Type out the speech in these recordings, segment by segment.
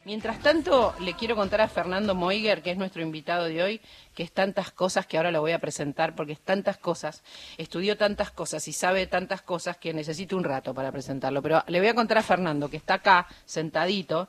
Mientras tanto, le quiero contar a Fernando Moiger, que es nuestro invitado de hoy, que es tantas cosas que ahora lo voy a presentar, porque es tantas cosas, estudió tantas cosas y sabe tantas cosas que necesito un rato para presentarlo. Pero le voy a contar a Fernando, que está acá, sentadito,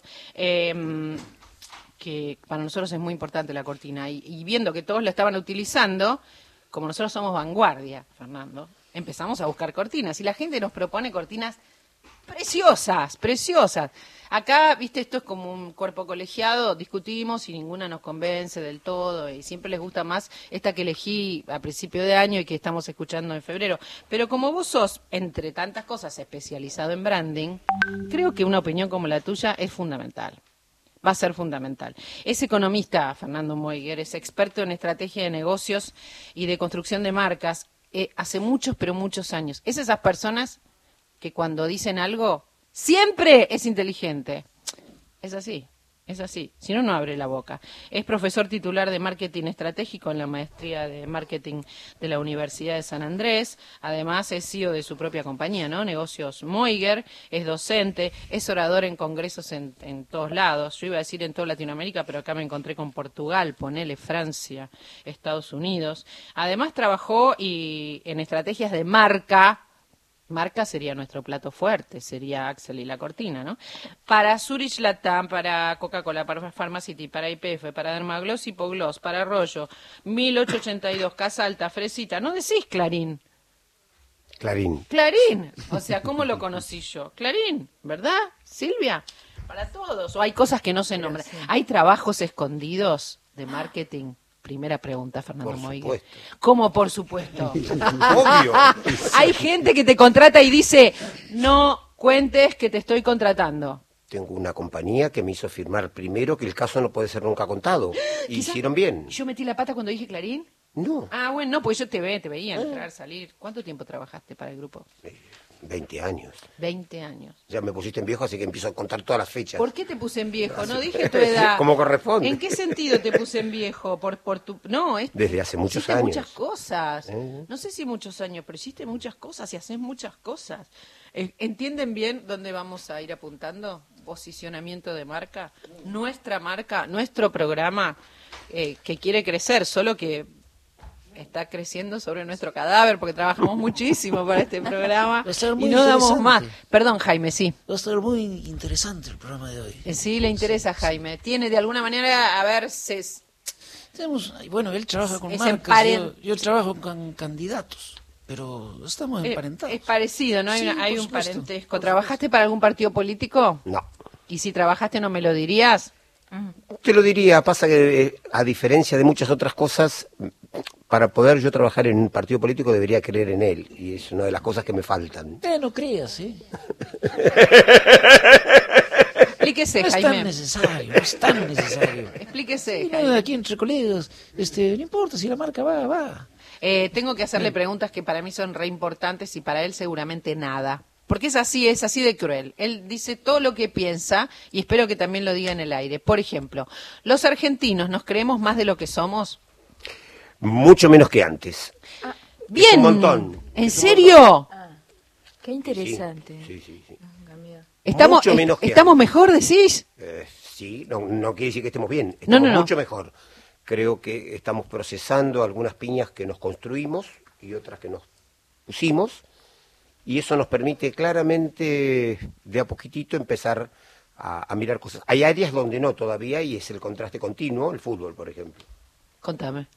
que para nosotros es muy importante la cortina, y viendo que todos la estaban utilizando, como nosotros somos vanguardia, Fernando, empezamos a buscar cortinas, y la gente nos propone cortinas preciosas, preciosas. Acá, viste, esto es como un cuerpo colegiado, discutimos y ninguna nos convence del todo y siempre les gusta más esta que elegí a principio de año y que estamos escuchando en febrero. Pero como vos sos, entre tantas cosas, especializado en branding, creo que una opinión como la tuya es fundamental. Va a ser fundamental. Es economista, Fernando Moiger, es experto en estrategia de negocios y de construcción de marcas hace muchos, pero muchos años. Es esas personas que cuando dicen algo, siempre es inteligente. Es así, es así. Si no, no abre la boca. Es profesor titular de marketing estratégico en la maestría de marketing de la Universidad de San Andrés. Además, es CEO de su propia compañía, ¿no? Negocios Moiger. Es docente, es orador en congresos en todos lados. Yo iba a decir en toda Latinoamérica, pero acá me encontré con Portugal, ponele Francia, Estados Unidos. Además, trabajó en estrategias de marca. Marca sería nuestro plato fuerte, sería Axel y la cortina, ¿no? Para Zurich Latam, para Coca-Cola, para Pharmacity, para IPF, para Dermagloss, Hipogloss, para Arroyo, 1882, Casa Alta, Fresita. ¿No decís Clarín? Clarín. Clarín. O sea, ¿cómo lo conocí yo? Clarín, ¿verdad, Silvia? Para todos. O hay cosas que no se nombran. Sí. ¿Hay trabajos escondidos de marketing? Primera pregunta, Fernando Moiger. ¿Cómo por supuesto? Obvio. Hay gente que te contrata y dice, no cuentes que te estoy contratando. Tengo una compañía que me hizo firmar primero que el caso no puede ser nunca contado. Y hicieron bien. ¿Yo metí la pata cuando dije Clarín? No. Ah, bueno, no, pues yo te veía entrar, salir. ¿Cuánto tiempo trabajaste para el grupo? 20 años. 20 años. Ya me pusiste en viejo, así que empiezo a contar todas las fechas. ¿Por qué te puse en viejo? No dije tu edad. Como corresponde. ¿En qué sentido te puse en viejo? Por tu... No, desde hace muchos años. Muchas cosas. No sé si muchos años, pero hiciste muchas cosas y haces muchas cosas. ¿Entienden bien dónde vamos a ir apuntando? Posicionamiento de marca. Nuestra marca, nuestro programa que quiere crecer, solo que está creciendo sobre nuestro cadáver porque trabajamos muchísimo para este programa y no damos más. Perdón, Jaime, sí. Va a estar muy interesante el programa de hoy. Sí, le interesa, Jaime. Tiene de alguna manera, a ver, bueno, él trabaja con marcas, yo trabajo con candidatos, pero estamos emparentados. Es parecido, ¿no? Hay un parentesco. ¿Trabajaste para algún partido político? No. ¿Y si trabajaste no me lo dirías? Te lo diría, pasa que a diferencia de muchas otras cosas, para poder yo trabajar en un partido político debería creer en él, y es una de las cosas que me faltan. No creas, Explíquese, no es Jaime. No es tan necesario. Explíquese, Jaime. Aquí entre colegas, no importa si la marca va. Tengo que hacerle preguntas que para mí son re importantes y para él seguramente nada. Porque es así de cruel. Él dice todo lo que piensa y espero que también lo diga en el aire. Por ejemplo, ¿los argentinos nos creemos más de lo que somos? Mucho menos que antes. Bien. Es un montón. ¿En serio? Qué interesante. Sí. ¿Estamos mejor, decís? Sí, no quiere decir que estemos bien. No. Mucho mejor. Creo que estamos procesando algunas piñas que nos construimos y otras que nos pusimos. Y eso nos permite claramente, de a poquitito, empezar a mirar cosas. Hay áreas donde no todavía, y es el contraste continuo, el fútbol, por ejemplo. Contame.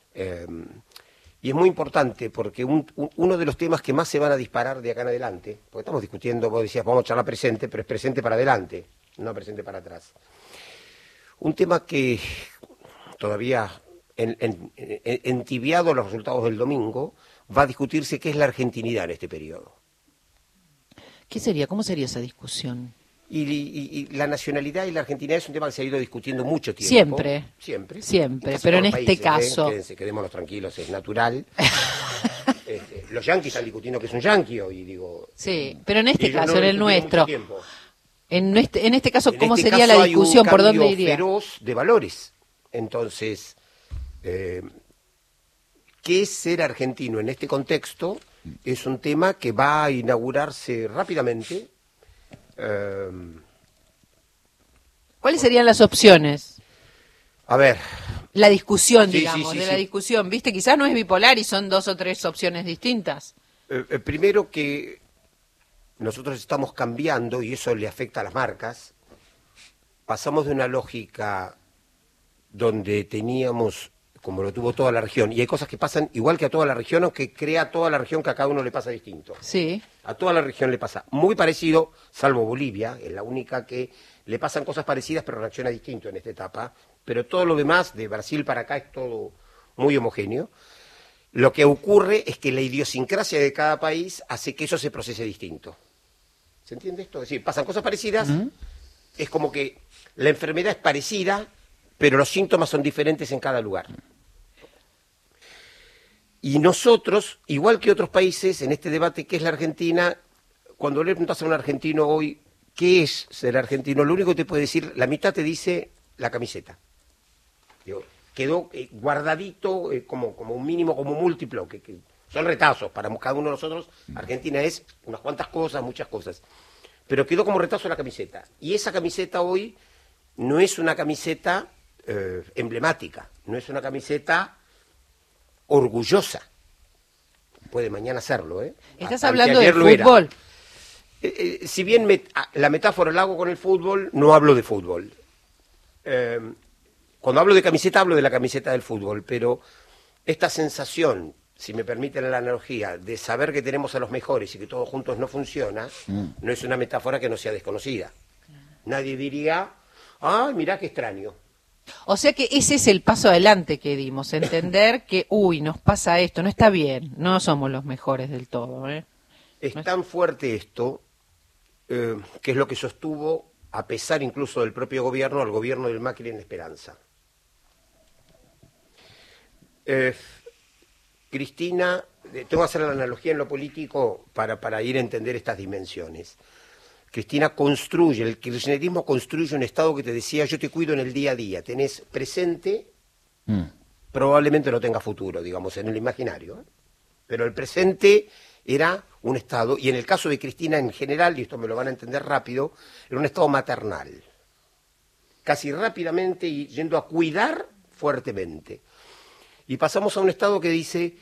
Y es muy importante, porque uno de los temas que más se van a disparar de acá en adelante, porque estamos discutiendo, vos decías, vamos a charlar presente, pero es presente para adelante, no presente para atrás. Un tema que todavía, entibiado los resultados del domingo, va a discutirse qué es la argentinidad en este periodo. ¿Qué sería? ¿Cómo sería esa discusión? Y la nacionalidad y la argentinidad es un tema que se ha ido discutiendo mucho tiempo. Siempre, pero en este caso... Quedémonos tranquilos, es natural. Los yanquis están discutiendo que es un yanqui hoy, digo... Sí, pero en este caso, en el nuestro... En este caso, ¿cómo sería la discusión? ¿Por dónde iría? Feroz de valores. Entonces, ¿qué es ser argentino en este contexto? Es un tema que va a inaugurarse rápidamente. ¿Cuáles serían las opciones? A ver. La discusión, Sí, digamos, sí, de sí, la sí. discusión. ¿Viste? Quizás no es bipolar y son 2 o 3 opciones distintas. Primero que nosotros estamos cambiando y eso le afecta a las marcas. Pasamos de una lógica donde teníamos, como lo tuvo toda la región, y hay cosas que pasan igual que a toda la región, aunque crea a toda la región que a cada uno le pasa distinto. Sí. A toda la región le pasa muy parecido, salvo Bolivia, es la única que le pasan cosas parecidas pero reacciona distinto en esta etapa, pero todo lo demás, de Brasil para acá, es todo muy homogéneo. Lo que ocurre es que la idiosincrasia de cada país hace que eso se procese distinto. ¿Se entiende esto? Es decir, pasan cosas parecidas, es como que la enfermedad es parecida, pero los síntomas son diferentes en cada lugar. Y nosotros, igual que otros países, en este debate que es la Argentina, cuando le preguntas a un argentino hoy, ¿qué es ser argentino? Lo único que te puede decir, la mitad te dice la camiseta. Digo, quedó guardadito como un mínimo, como un múltiplo, que son retazos para cada uno de nosotros. Argentina es unas cuantas cosas, muchas cosas. Pero quedó como retazo la camiseta. Y esa camiseta hoy no es una camiseta emblemática, no es una camiseta orgullosa. Puede mañana serlo, ¿eh? Estás hablando de fútbol. Si bien la metáfora la hago con el fútbol, no hablo de fútbol. Cuando hablo de camiseta, hablo de la camiseta del fútbol, pero esta sensación, si me permiten la analogía, de saber que tenemos a los mejores y que todos juntos no funciona, no es una metáfora que no sea desconocida. Nadie diría, ah, mirá qué extraño. O sea que ese es el paso adelante que dimos, entender que, nos pasa esto, no está bien, no somos los mejores del todo. Es tan fuerte esto, que es lo que sostuvo, a pesar incluso del propio gobierno, al gobierno del Macri en Esperanza. Cristina, tengo que hacer la analogía en lo político para ir a entender estas dimensiones. Cristina construye, el kirchnerismo construye un Estado que te decía, yo te cuido en el día a día, tenés presente, probablemente no tenga futuro, digamos, en el imaginario, pero el presente era un Estado, y en el caso de Cristina en general, y esto me lo van a entender rápido, era un Estado maternal, casi rápidamente y yendo a cuidar fuertemente. Y pasamos a un Estado que dice,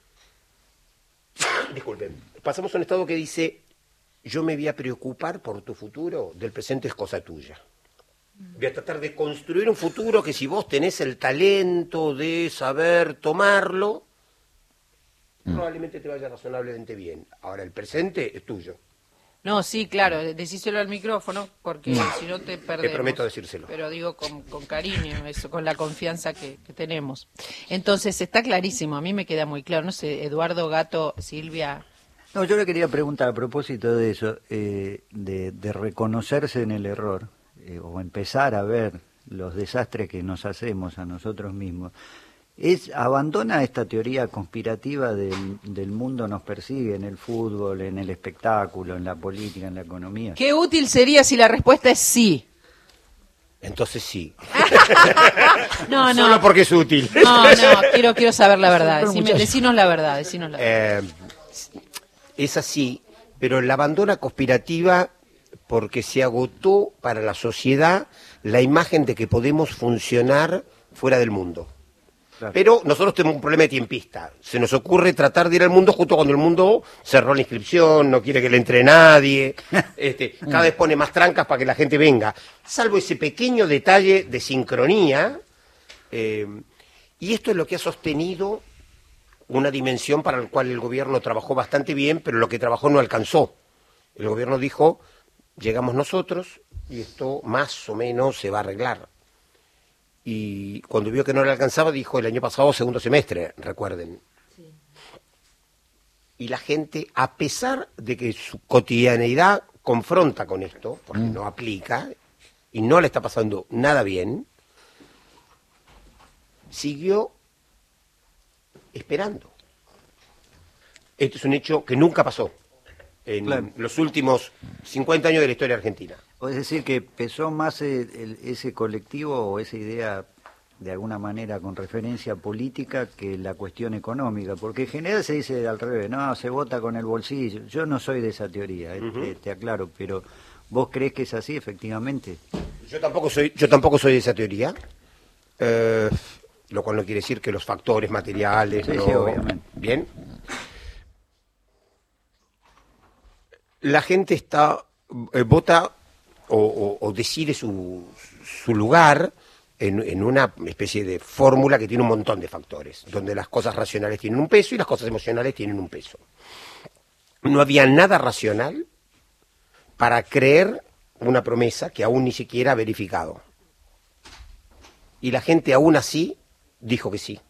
disculpen, pasamos a un Estado que dice, yo me voy a preocupar por tu futuro, del presente es cosa tuya. Voy a tratar de construir un futuro que si vos tenés el talento de saber tomarlo, probablemente te vaya razonablemente bien. Ahora, el presente es tuyo. No, sí, claro, decíselo al micrófono, porque si no te perdemos. Te prometo decírselo. Pero digo con cariño, eso, con la confianza que tenemos. Entonces, está clarísimo, a mí me queda muy claro, no sé, Eduardo, Gato, Silvia. No, yo le quería preguntar a propósito de eso, de reconocerse en el error, o empezar a ver los desastres que nos hacemos a nosotros mismos. ¿Abandona esta teoría conspirativa del mundo nos persigue en el fútbol, en el espectáculo, en la política, en la economía? ¿Qué útil sería si la respuesta es sí? Entonces sí. No. Solo porque es útil. No, quiero saber la verdad. Decinos la verdad, Es así, pero la abandona conspirativa porque se agotó para la sociedad la imagen de que podemos funcionar fuera del mundo. Claro. Pero nosotros tenemos un problema de tiempista. Se nos ocurre tratar de ir al mundo justo cuando el mundo cerró la inscripción, no quiere que le entre nadie, cada vez pone más trancas para que la gente venga. Salvo ese pequeño detalle de sincronía, y esto es lo que ha sostenido una dimensión para la cual el gobierno trabajó bastante bien, pero lo que trabajó no alcanzó. El gobierno dijo, llegamos nosotros y esto más o menos se va a arreglar. Y cuando vio que no le alcanzaba, dijo el año pasado, segundo semestre, recuerden. Sí. Y la gente, a pesar de que su cotidianeidad confronta con esto, porque no aplica, y no le está pasando nada bien, siguió esperando. Este es un hecho que nunca pasó en los últimos 50 años de la historia argentina. Es decir, que pesó más ese colectivo o esa idea, de alguna manera, con referencia política, que la cuestión económica. Porque en general se dice al revés, no, se vota con el bolsillo. Yo no soy de esa teoría, te aclaro, pero ¿vos crees que es así, efectivamente? Yo tampoco soy de esa teoría, lo cual no quiere decir que los factores materiales... Sí, no... sí, obviamente. Bien. La gente vota o decide su lugar en una especie de fórmula que tiene un montón de factores, donde las cosas racionales tienen un peso y las cosas emocionales tienen un peso. No había nada racional para creer una promesa que aún ni siquiera ha verificado. Y la gente aún así dijo que sí.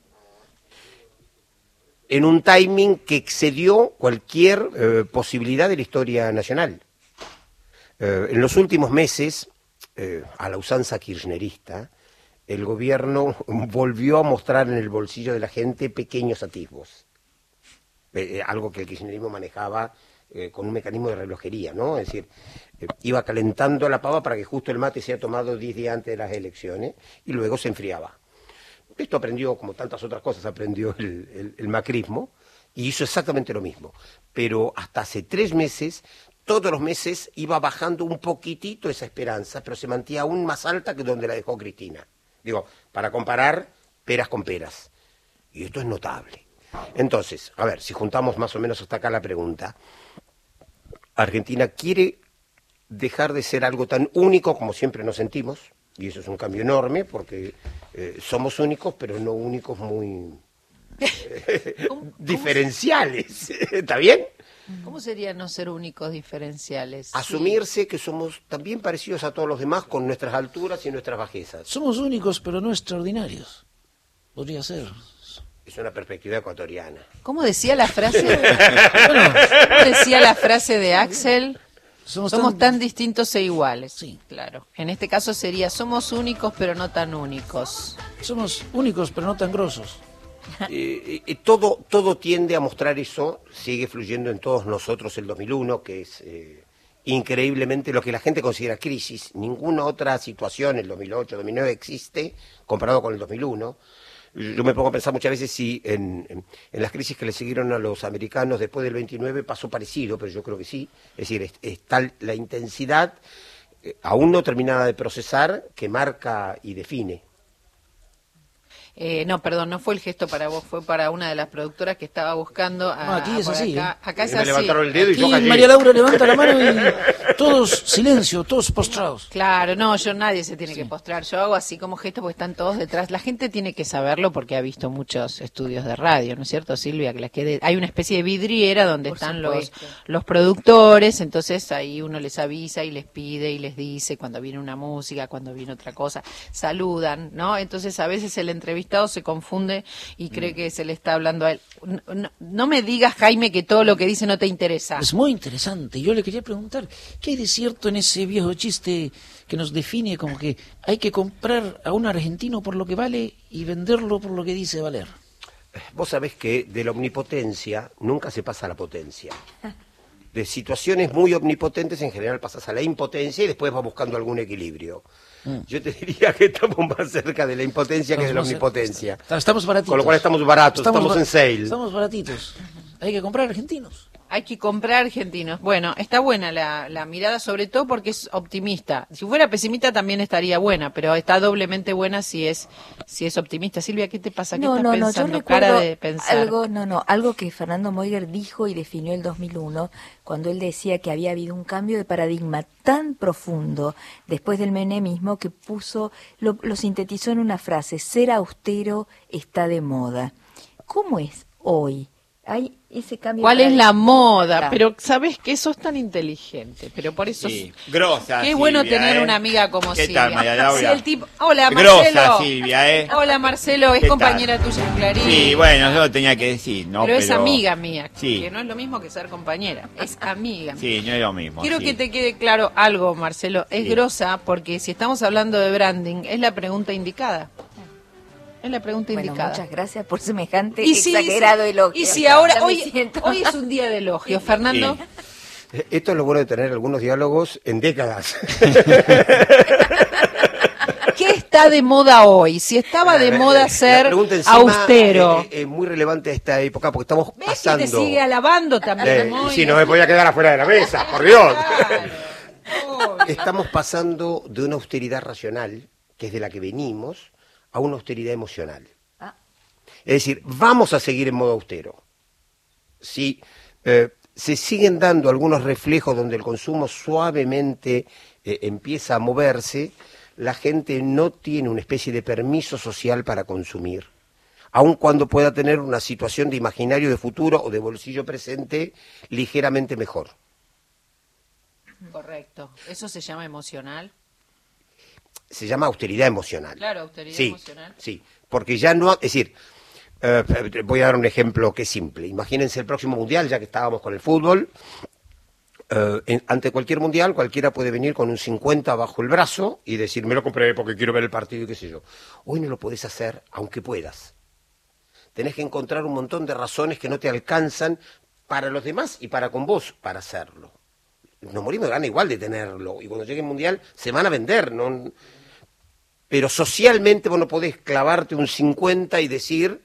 En un timing que excedió cualquier posibilidad de la historia nacional. En los últimos meses, a la usanza kirchnerista, el gobierno volvió a mostrar en el bolsillo de la gente pequeños atisbos. Algo que el kirchnerismo manejaba con un mecanismo de relojería, ¿no? Es decir, iba calentando la pava para que justo el mate sea tomado 10 días antes de las elecciones y luego se enfriaba. Esto aprendió, como tantas otras cosas, aprendió el macrismo y hizo exactamente lo mismo. Pero hasta hace 3 meses, todos los meses iba bajando un poquitito esa esperanza, pero se mantenía aún más alta que donde la dejó Cristina. Digo, para comparar peras con peras. Y esto es notable. Entonces, a ver, si juntamos más o menos hasta acá la pregunta, Argentina quiere dejar de ser algo tan único como siempre nos sentimos, y eso es un cambio enorme, porque somos únicos, pero no únicos muy diferenciales. ¿Está bien? ¿Cómo sería no ser únicos diferenciales? Asumirse que somos también parecidos a todos los demás con nuestras alturas y nuestras bajezas. Somos únicos, pero no extraordinarios. Podría ser. Es una perspectiva ecuatoriana. ¿Cómo decía la frase? ¿Cómo decía la frase de Axel? Somos tan distintos e iguales. Sí. Claro. En este caso sería somos únicos pero no tan únicos. Somos únicos, pero no tan grosos. Todo tiende a mostrar eso, sigue fluyendo en todos nosotros el 2001, que es increíblemente lo que la gente considera crisis. Ninguna otra situación, el 2008, 2009, existe comparado con el 2001. Yo me pongo a pensar muchas veces si en las crisis que le siguieron a los americanos después del 29 pasó parecido, pero yo creo que sí. Es decir, es tal la intensidad, aún no terminada de procesar, que marca y define. No, perdón, no fue el gesto para vos, fue para una de las productoras que estaba buscando. Aquí es así. Acá es me así. levantaron el dedo y Aquí yo callé. María Laura levanta la mano y todos silencio, todos postrados. Claro, no, nadie se tiene que postrar. Yo hago así como gesto porque están todos detrás. La gente tiene que saberlo porque ha visto muchos estudios de radio, ¿no es cierto, Silvia? Hay una especie de vidriera donde Por están supuesto. los productores, entonces ahí uno les avisa y les pide y les dice cuando viene una música, cuando viene otra cosa, saludan, ¿no? Entonces a veces el entrevistado se confunde y cree que se le está hablando a él. No me digas, Jaime, que todo lo que dice no te interesa. Es muy interesante. Yo le quería preguntar, ¿qué hay de cierto en ese viejo chiste que nos define como que hay que comprar a un argentino por lo que vale y venderlo por lo que dice valer? Vos sabés que de la omnipotencia nunca se pasa a la potencia. De situaciones muy omnipotentes en general pasas a la impotencia y después vas buscando algún equilibrio. Yo te diría que estamos más cerca de la impotencia que de la omnipotencia. Estamos baratitos. Con lo cual estamos baratos, estamos en sale. Estamos baratitos. Hay que comprar argentinos. Hay que comprar argentinos. Bueno, está buena la mirada, sobre todo porque es optimista. Si fuera pesimista también estaría buena, pero está doblemente buena si es optimista. Silvia, ¿qué te pasa? ¿Qué estás pensando? Yo Cara recuerdo de pensar. algo que Fernando Moiger dijo y definió el 2001, cuando él decía que había habido un cambio de paradigma tan profundo después del menemismo que lo sintetizó en una frase: ser austero está de moda. ¿Cómo es hoy? Hay ese cambio. ¿Cuál es la moda? Claro. Pero sabes que sos tan inteligente, pero por eso Sí, grosa. qué Silvia, bueno tener una amiga como ¿Qué Silvia. tal, María Laura? Sí, el tipo, hola Grosa, Marcelo. Silvia, Hola Marcelo, es ¿Qué compañera tuya en Clarín. Sí, bueno, yo lo tenía que decir, ¿no? pero es amiga mía, Sí. que no es lo mismo que ser compañera, es amiga. Sí, no es lo mismo. Quiero sí. que te quede claro algo, Marcelo, es Sí. grosa porque si estamos hablando de branding, es la pregunta indicada. Es la pregunta Bueno, indicada. muchas gracias por semejante Y sí, exagerado sí. elogio. Y si ahora, Ya me hoy siento- es un día de elogio, Fernando. Sí. Esto es lo bueno de tener algunos diálogos en décadas. ¿Qué está de moda hoy? Si estaba de moda La ser pregunta encima austero. Es muy relevante a esta época porque estamos ¿Ves que pasando. te sigue alabando también? Moy? Si no me podía quedar afuera de la mesa, por Dios. Claro. Estamos pasando de una austeridad racional, que es de la que venimos, a una austeridad emocional. Es decir, vamos a seguir en modo austero. Si se siguen dando algunos reflejos donde el consumo suavemente empieza a moverse, la gente no tiene una especie de permiso social para consumir, aun cuando pueda tener una situación de imaginario de futuro o de bolsillo presente ligeramente mejor. Correcto. ¿Eso se llama emocional? Se llama austeridad emocional. Claro, austeridad sí, emocional. Sí, porque ya no, es decir, voy a dar un ejemplo que es simple. Imagínense el próximo mundial, ya que estábamos con el fútbol. Ante cualquier mundial, cualquiera puede venir con un 50 bajo el brazo y decir, me lo compré porque quiero ver el partido y qué sé yo. Hoy no lo podés hacer, aunque puedas. Tenés que encontrar un montón de razones que no te alcanzan para los demás y para con vos para hacerlo. Nos morimos de gana igual de tenerlo, y cuando llegue el mundial se van a vender, ¿no? Pero socialmente vos no podés clavarte un 50 y decir,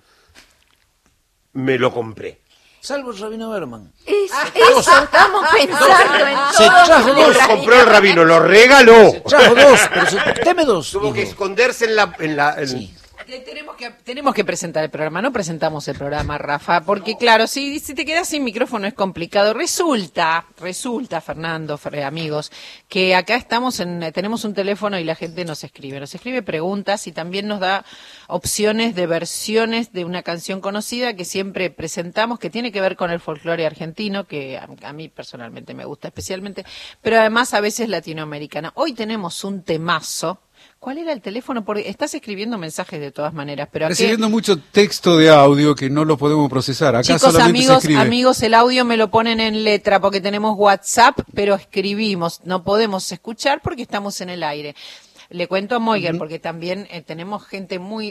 me lo compré. Salvo el rabino Berman. Eso, estamos pensando en Se todo. trajo No dos. lo compró el rabino, lo regaló. Trajo dos, pero deme dos. Tuvo que dijo. esconderse en Sí. Tenemos que presentar el programa, no presentamos el programa, Rafa, porque claro, si te quedas sin micrófono es complicado. Resulta, Fernando, amigos, que acá tenemos un teléfono y la gente nos escribe preguntas y también nos da opciones de versiones de una canción conocida que siempre presentamos, que tiene que ver con el folclore argentino, que a mí personalmente me gusta especialmente, pero además a veces latinoamericana. Hoy tenemos un temazo. ¿Cuál era el teléfono? Porque estás escribiendo mensajes de todas maneras, pero Recibiendo mucho texto de audio que no lo podemos procesar. Acá chicos, solamente se escribe. amigos, el audio me lo ponen en letra porque tenemos WhatsApp, pero escribimos. No podemos escuchar porque estamos en el aire. Le cuento a Moiger porque también tenemos gente muy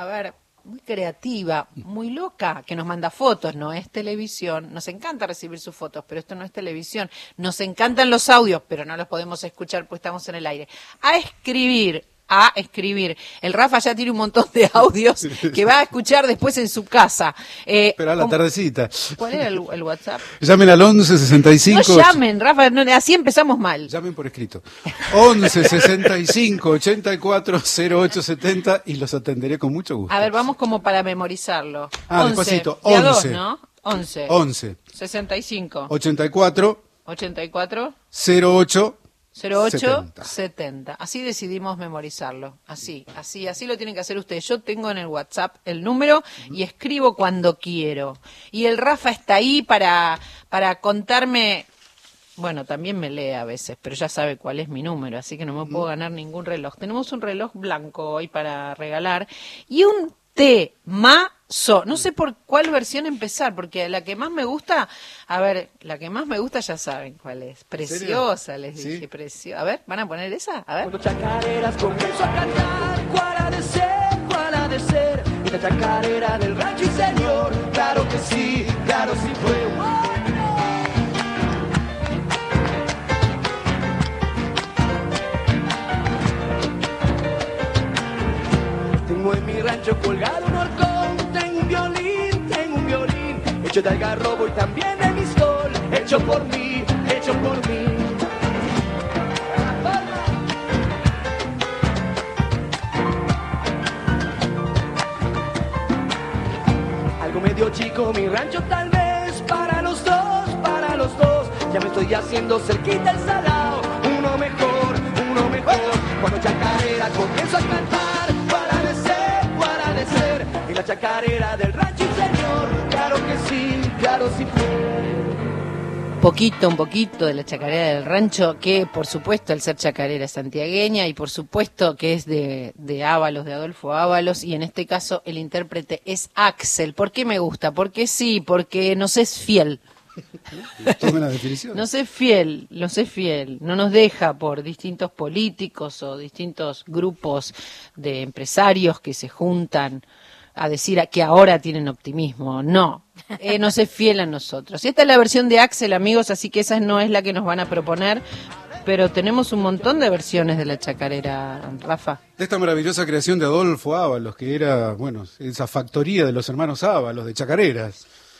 creativa, muy loca, que nos manda fotos. No es televisión. Nos encanta recibir sus fotos, pero esto no es televisión. Nos encantan los audios, pero no los podemos escuchar porque estamos en el aire. A escribir. El Rafa ya tiene un montón de audios que va a escuchar después en su casa. Pero a la tardecita. ¿Cuál era el WhatsApp? Llamen al 11 65. No llamen, Rafa, así empezamos mal. Llamen por escrito. 11 65 84 08 70 y los atenderé con mucho gusto. A ver, vamos como para memorizarlo. Despacito. De a dos, 11. ¿no? 11 65 84 84 08 08 70. Así decidimos memorizarlo. Así lo tienen que hacer ustedes. Yo tengo en el WhatsApp el número y escribo cuando quiero. Y el Rafa está ahí para contarme. Bueno, también me lee a veces, pero ya sabe cuál es mi número, así que no me puedo ganar ningún reloj. Tenemos un reloj blanco hoy para regalar y un temazo. No sé por cuál versión empezar, porque la que más me gusta, ya saben cuál es. Preciosa, les dije, ¿Sí? preciosa. A ver, ¿van a poner esa? A ver. Cuando chacareras comienzo a cantar, ¿cuál ha de ser? ¿Cuál ha de ser? Y la chacarera del rancho y señor, claro que sí fue. Tengo en mi rancho colgado un horcón, tengo un violín, hecho de algarrobo y también de mistol, hecho por mí. Algo medio chico mi rancho tal vez, para los dos, ya me estoy haciendo cerquita el salao, uno mejor. Cuando chacarera comienzo a cantar, ¿cuál ha de ser? Y la chacarera del rancho y señor, claro sí fue. Un poquito de la chacarera del rancho, que por supuesto al ser chacarera es santiagueña y por supuesto que es de Ábalos, de Adolfo Ábalos, y en este caso el intérprete es Axel. ¿Por qué me gusta? Porque nos es fiel. Tomen la definición. Nos es fiel, no nos deja por distintos políticos o distintos grupos de empresarios que se juntan a decir que ahora tienen optimismo. No, nos es fiel a nosotros. Y esta es la versión de Axel, amigos, así que esa no es la que nos van a proponer, pero tenemos un montón de versiones de la chacarera, Rafa. De esta maravillosa creación de Adolfo Ábalos, que era, esa factoría de los hermanos Ábalos, de chacareras.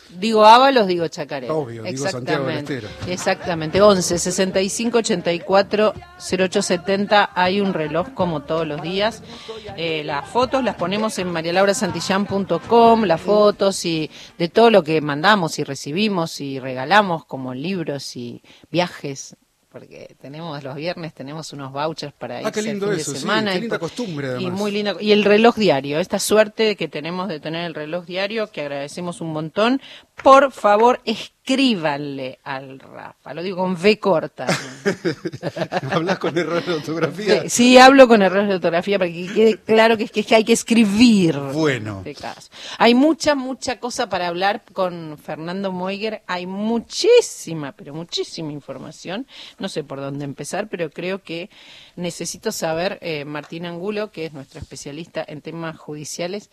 Digo Ábalos, digo Chacarera. Obvio, digo Santiago del Estero. Exactamente. 11 65 84 0870. Hay un reloj como todos los días. Las fotos las ponemos en marialaurasantillán.com, las fotos y de todo lo que mandamos y recibimos y regalamos, como libros y viajes. Porque los viernes tenemos unos vouchers para irse qué lindo el fin eso, de sí, semana. qué linda costumbre, además. Y muy linda. Y el reloj diario, esta suerte que tenemos de tener el reloj diario, que agradecemos un montón. Por favor, escríbanle al Rafa. Lo digo con V corta. ¿Hablas con errores de ortografía? Sí, hablo con errores de ortografía para que quede claro que hay que escribir. Bueno. Hay mucha cosa para hablar con Fernando Moiger. Hay muchísima, pero muchísima información. No sé por dónde empezar, pero creo que necesito saber, Martín Angulo, que es nuestro especialista en temas judiciales,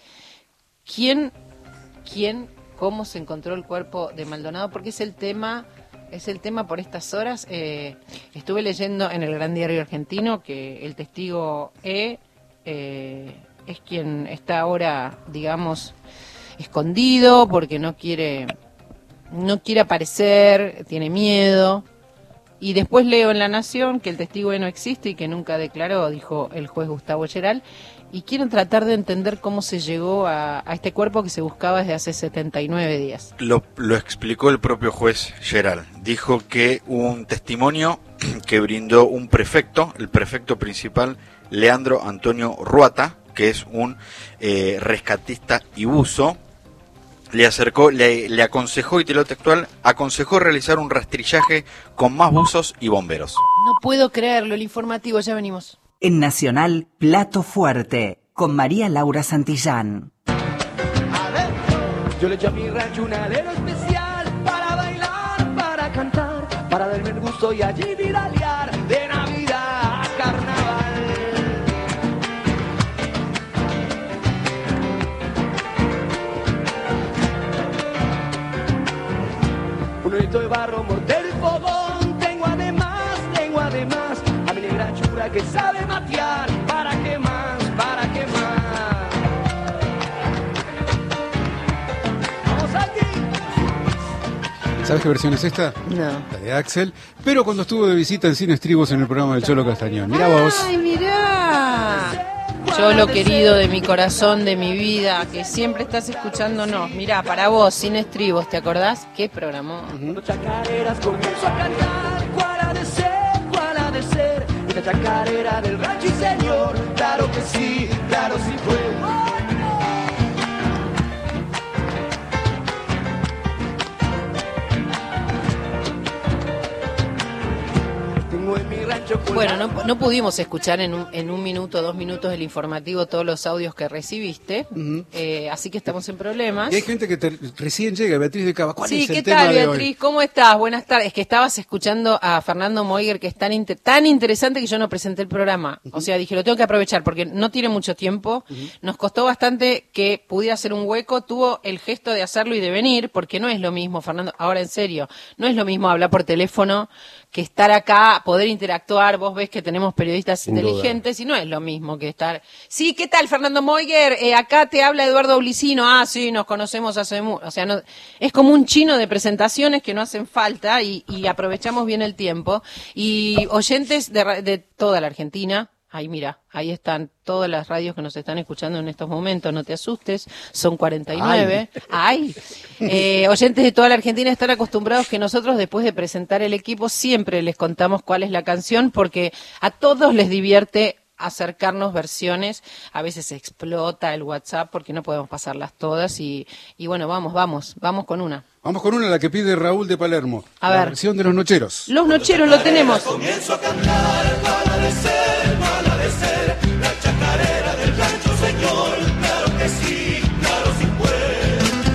cómo se encontró el cuerpo de Maldonado, porque es el tema por estas horas. Estuve leyendo en el Gran Diario Argentino que el testigo es quien está ahora, digamos, escondido porque no quiere aparecer, tiene miedo. Y después leo en La Nación que el testigo no existe y que nunca declaró, dijo el juez Gustavo Geral. Y quieren tratar de entender cómo se llegó a este cuerpo que se buscaba desde hace 79 días. Lo explicó el propio juez Geral. Dijo que hubo un testimonio que brindó un prefecto, el prefecto principal, Leandro Antonio Ruata, que es un rescatista y buzo. Le aconsejó, y te lo textual, aconsejó realizar un rastrillaje con más buzos y bomberos. No puedo creerlo, el informativo, ya venimos. En Nacional, Plato Fuerte, con María Laura Santillán. Yo le echo a mi rancho un alero especial para bailar, para cantar, para darme el gusto y allí viralear de Navidad a Carnaval. Un horito de barro, mortero y fogón, tengo además a mi negra chura que sabe matear. ¿Para qué más? ¿Para qué más? Vamos aquí. ¿Sabes qué versión es esta? No. La de Axel, pero cuando estuvo de visita en Sin Estribos en el programa del Cholo Castañón. Mirá vos. ¡Ay, mirá! Cholo querido de mi corazón, de mi vida, que siempre estás escuchándonos. Mirá, para vos, Sin Estribos, ¿te acordás? ¿Qué programó? Cuando chacareras comienzo a cantar, ¿cuál ha de ser? ¿Cuál ha de ser? Esta chacarera del rancho y señor, claro que sí fue. Tengo en mi rancho. Bueno, no pudimos escuchar en un minuto, 2 minutos el informativo todos los audios que recibiste, así que estamos en problemas. Y hay gente que recién llega, Beatriz de Cava. ¿Cuál es el ¿qué tema tal, de Beatriz? hoy? ¿Cómo estás? Buenas tardes. Es que estabas escuchando a Fernando Moiger, que es tan interesante que yo no presenté el programa. O sea, dije, lo tengo que aprovechar porque no tiene mucho tiempo. Nos costó bastante que pudiera hacer un hueco. Tuvo el gesto de hacerlo y de venir, porque no es lo mismo, Fernando, ahora en serio, no es lo mismo hablar por teléfono que estar acá, poder interactuar. Vos ves que tenemos periodistas Sin inteligentes y no es lo mismo que estar... Sí, ¿qué tal, Fernando Moiger? Acá te habla Eduardo Aulicino. Ah, sí, nos conocemos hace mucho. O sea, no, es como un chino de presentaciones que no hacen falta y aprovechamos bien el tiempo. Y oyentes de toda la Argentina... Ahí mira, ahí están todas las radios que nos están escuchando en estos momentos, no te asustes, son 49. ¡Ay! Oyentes de toda la Argentina están acostumbrados que nosotros después de presentar el equipo siempre les contamos cuál es la canción porque a todos les divierte acercarnos versiones, a veces explota el WhatsApp porque no podemos pasarlas todas y bueno, vamos con una. Vamos con una, la que pide Raúl de Palermo. A la ver. versión de Los Nocheros. Los Nocheros lo tenemos. Comienzo a cantar, mala de ser, la chacarera del rancho señor, claro que sí puede.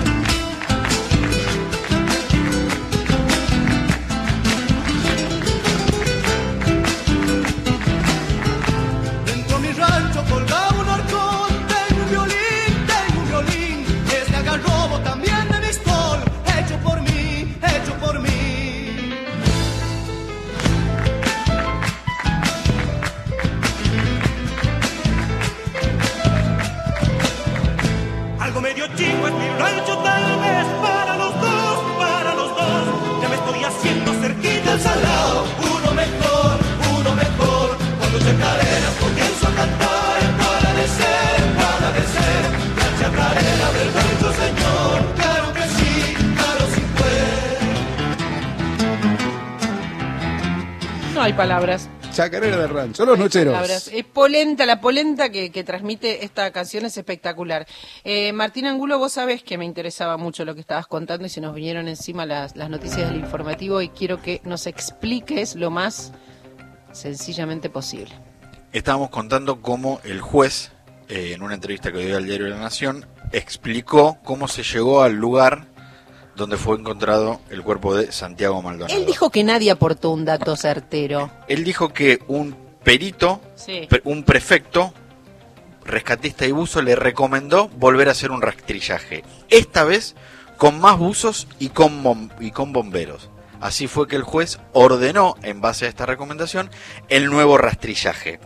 Dentro de mi rancho colgaba un arcón, tengo un violín, es de agarrobo también de mistol, hecho por mí. Algo medio chico es mi rancho, tal vez para los dos. palabras. Chacarera de rancho, los nocheros. Palabras. Es polenta, la polenta que transmite esta canción es espectacular. Martín Angulo, vos sabés que me interesaba mucho lo que estabas contando y se nos vinieron encima las noticias del informativo y quiero que nos expliques lo más sencillamente posible. Estábamos contando cómo el juez, en una entrevista que dio al diario La Nación, explicó cómo se llegó al lugar donde fue encontrado el cuerpo de Santiago Maldonado. Él dijo que nadie aportó un dato certero. Él dijo que un perito, Sí. un prefecto, rescatista y buzo, le recomendó volver a hacer un rastrillaje. Esta vez con más buzos y con bomberos. Así fue que el juez ordenó, en base a esta recomendación, el nuevo rastrillaje.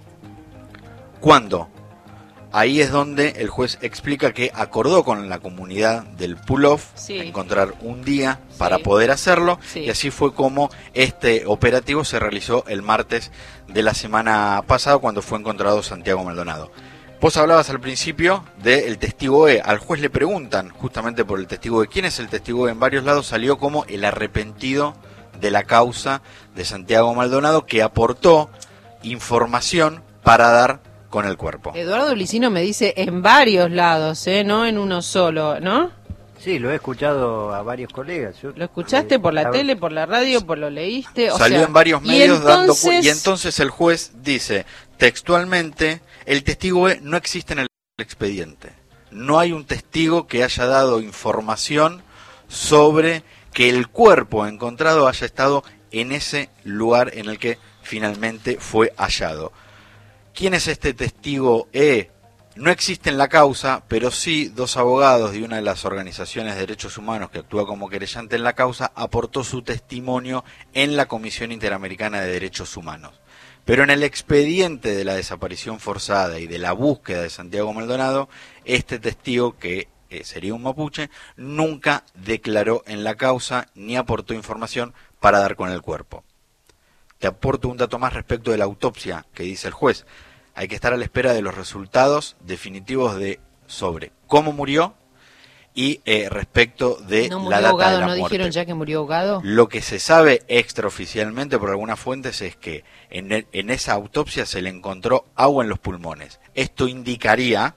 ¿Cuándo? Ahí es donde el juez explica que acordó con la comunidad del pull-off encontrar un día para poder hacerlo, y así fue como este operativo se realizó el martes de la semana pasada cuando fue encontrado Santiago Maldonado. Vos hablabas al principio del testigo E. Al juez le preguntan justamente por el testigo E. ¿Quién es el testigo E? En varios lados salió como el arrepentido de la causa de Santiago Maldonado, que aportó información para dar con el cuerpo. Eduardo Licino me dice en varios lados, no en uno solo, ¿no? Sí, lo he escuchado a varios colegas. ¿Lo escuchaste por la tele, por la radio, por lo leíste? Salió en varios medios y entonces el juez dice textualmente: el testigo E no existe en el expediente. No hay un testigo que haya dado información sobre que el cuerpo encontrado haya estado en ese lugar en el que finalmente fue hallado. ¿Quién es este testigo E? No existe en la causa, pero sí dos abogados de una de las organizaciones de derechos humanos que actúa como querellante en la causa aportó su testimonio en la Comisión Interamericana de Derechos Humanos. Pero en el expediente de la desaparición forzada y de la búsqueda de Santiago Maldonado, este testigo, que sería un mapuche, nunca declaró en la causa ni aportó información para dar con el cuerpo. Te aporto un dato más respecto de la autopsia que dice el juez. Hay que estar a la espera de los resultados definitivos sobre cómo murió y respecto de la data ahogado, de la ¿no muerte. dijeron ya que murió ahogado? Lo que se sabe extraoficialmente por algunas fuentes es que en esa autopsia se le encontró agua en los pulmones. Esto indicaría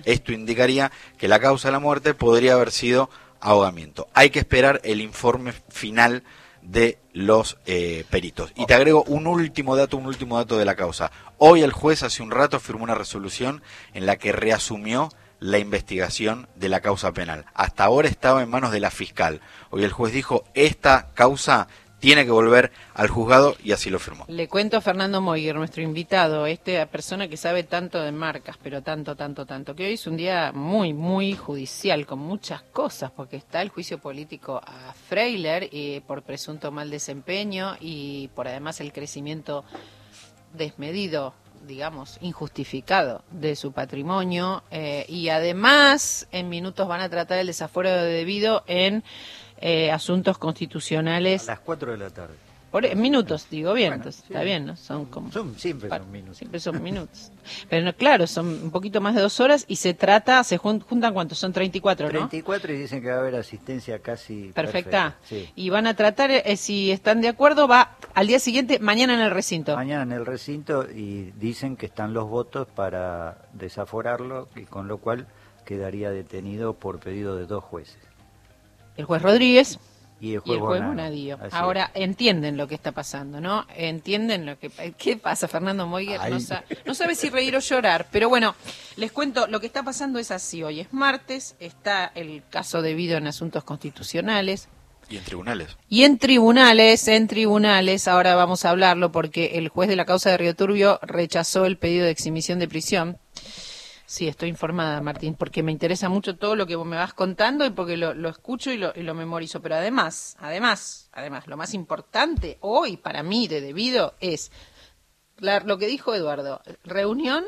que la causa de la muerte podría haber sido ahogamiento. Hay que esperar el informe final de los peritos. Y te agrego un último dato de la causa. Hoy el juez hace un rato firmó una resolución en la que reasumió la investigación de la causa penal. Hasta ahora estaba en manos de la fiscal. Hoy el juez dijo: esta causa tiene que volver al juzgado, y así lo firmó. Le cuento a Fernando Moiguer, nuestro invitado, esta persona que sabe tanto de marcas, pero tanto, que hoy es un día muy, muy judicial, con muchas cosas, porque está el juicio político a Freiler por presunto mal desempeño y por además el crecimiento desmedido, digamos, injustificado de su patrimonio, y además en minutos van a tratar el desafuero debido en asuntos constitucionales. A las 4 de la tarde. Minutos, digo bien, Bueno, entonces, sí. está bien, ¿no? Siempre son minutos. Siempre son minutos. Pero no, claro, son un poquito más de 2 horas y se juntan ¿cuántos? Son 34, ¿no? 34 y dicen que va a haber asistencia casi Perfecta. Sí. Y van a tratar, si están de acuerdo, va al día siguiente, mañana en el recinto. Mañana en el recinto, y dicen que están los votos para desaforarlo, y con lo cual quedaría detenido por pedido de 2 jueces. El juez Rodríguez y el y el juez Bonanno. Bonadío. Así Ahora entienden lo que está pasando, ¿no? Entienden lo que... ¿Qué pasa, Fernando Moiguer? No sabe si reír o llorar, pero bueno, les cuento, lo que está pasando es así. Hoy es martes, está el caso debido en asuntos constitucionales. Y en tribunales. Y en tribunales, ahora vamos a hablarlo porque el juez de la causa de Río Turbio rechazó el pedido de exhibición de prisión. Sí, estoy informada, Martín, porque me interesa mucho todo lo que vos me vas contando y porque lo escucho y lo memorizo. Pero además, lo más importante hoy para mí de debido es lo que dijo Eduardo. Reunión,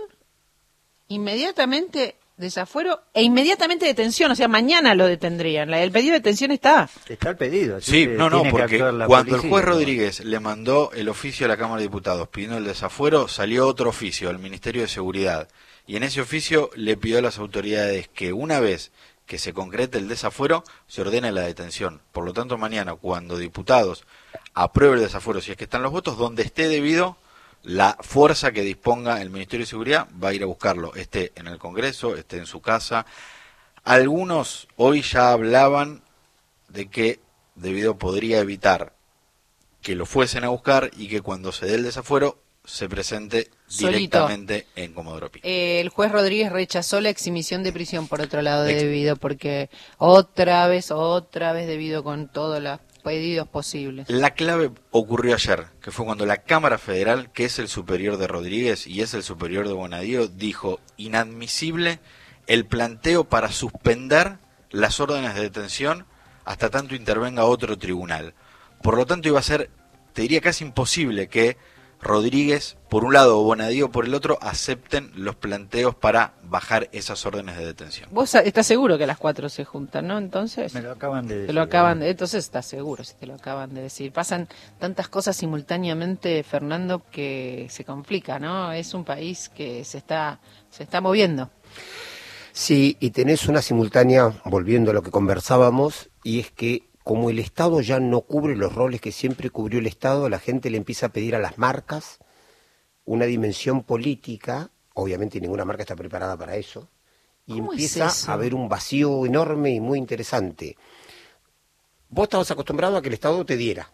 inmediatamente desafuero e inmediatamente detención. O sea, mañana lo detendrían. El pedido de detención está. Está el pedido. Así Sí, que no, tiene que porque actuar la cuando el policía, juez ¿no? Rodríguez le mandó el oficio a la Cámara de Diputados pidiendo el desafuero, salió otro oficio al Ministerio de Seguridad. Y en ese oficio le pidió a las autoridades que una vez que se concrete el desafuero, se ordena la detención. Por lo tanto, mañana, cuando diputados aprueben el desafuero, si es que están los votos, donde esté debido, la fuerza que disponga el Ministerio de Seguridad va a ir a buscarlo, esté en el Congreso, esté en su casa. Algunos hoy ya hablaban de que debido podría evitar que lo fuesen a buscar y que cuando se dé el desafuero se presente Solito. directamente en Comodoro Pi. El juez Rodríguez rechazó la exhibición de prisión por otro lado de debido, porque otra vez debido con todos los pedidos posibles. La clave ocurrió ayer, que fue cuando la Cámara Federal, que es el superior de Rodríguez y es el superior de Bonadío, dijo inadmisible el planteo para suspender las órdenes de detención hasta tanto intervenga otro tribunal. Por lo tanto, iba a ser, te diría casi imposible que Rodríguez por un lado o Bonadío por el otro acepten los planteos para bajar esas órdenes de detención. Vos estás seguro que a las 4 se juntan, ¿no? Entonces, Me lo acaban de decir. te lo acaban de, entonces estás seguro si te lo acaban de decir. Pasan tantas cosas simultáneamente, Fernando, que se complica, ¿no? Es un país que se está moviendo. Sí, y tenés una simultánea, volviendo a lo que conversábamos, y es que como el Estado ya no cubre los roles que siempre cubrió el Estado, la gente le empieza a pedir a las marcas una dimensión política, obviamente ninguna marca está preparada para eso, y ¿Cómo empieza es eso? a haber un vacío enorme y muy interesante. Vos estabas acostumbrado a que el Estado te diera.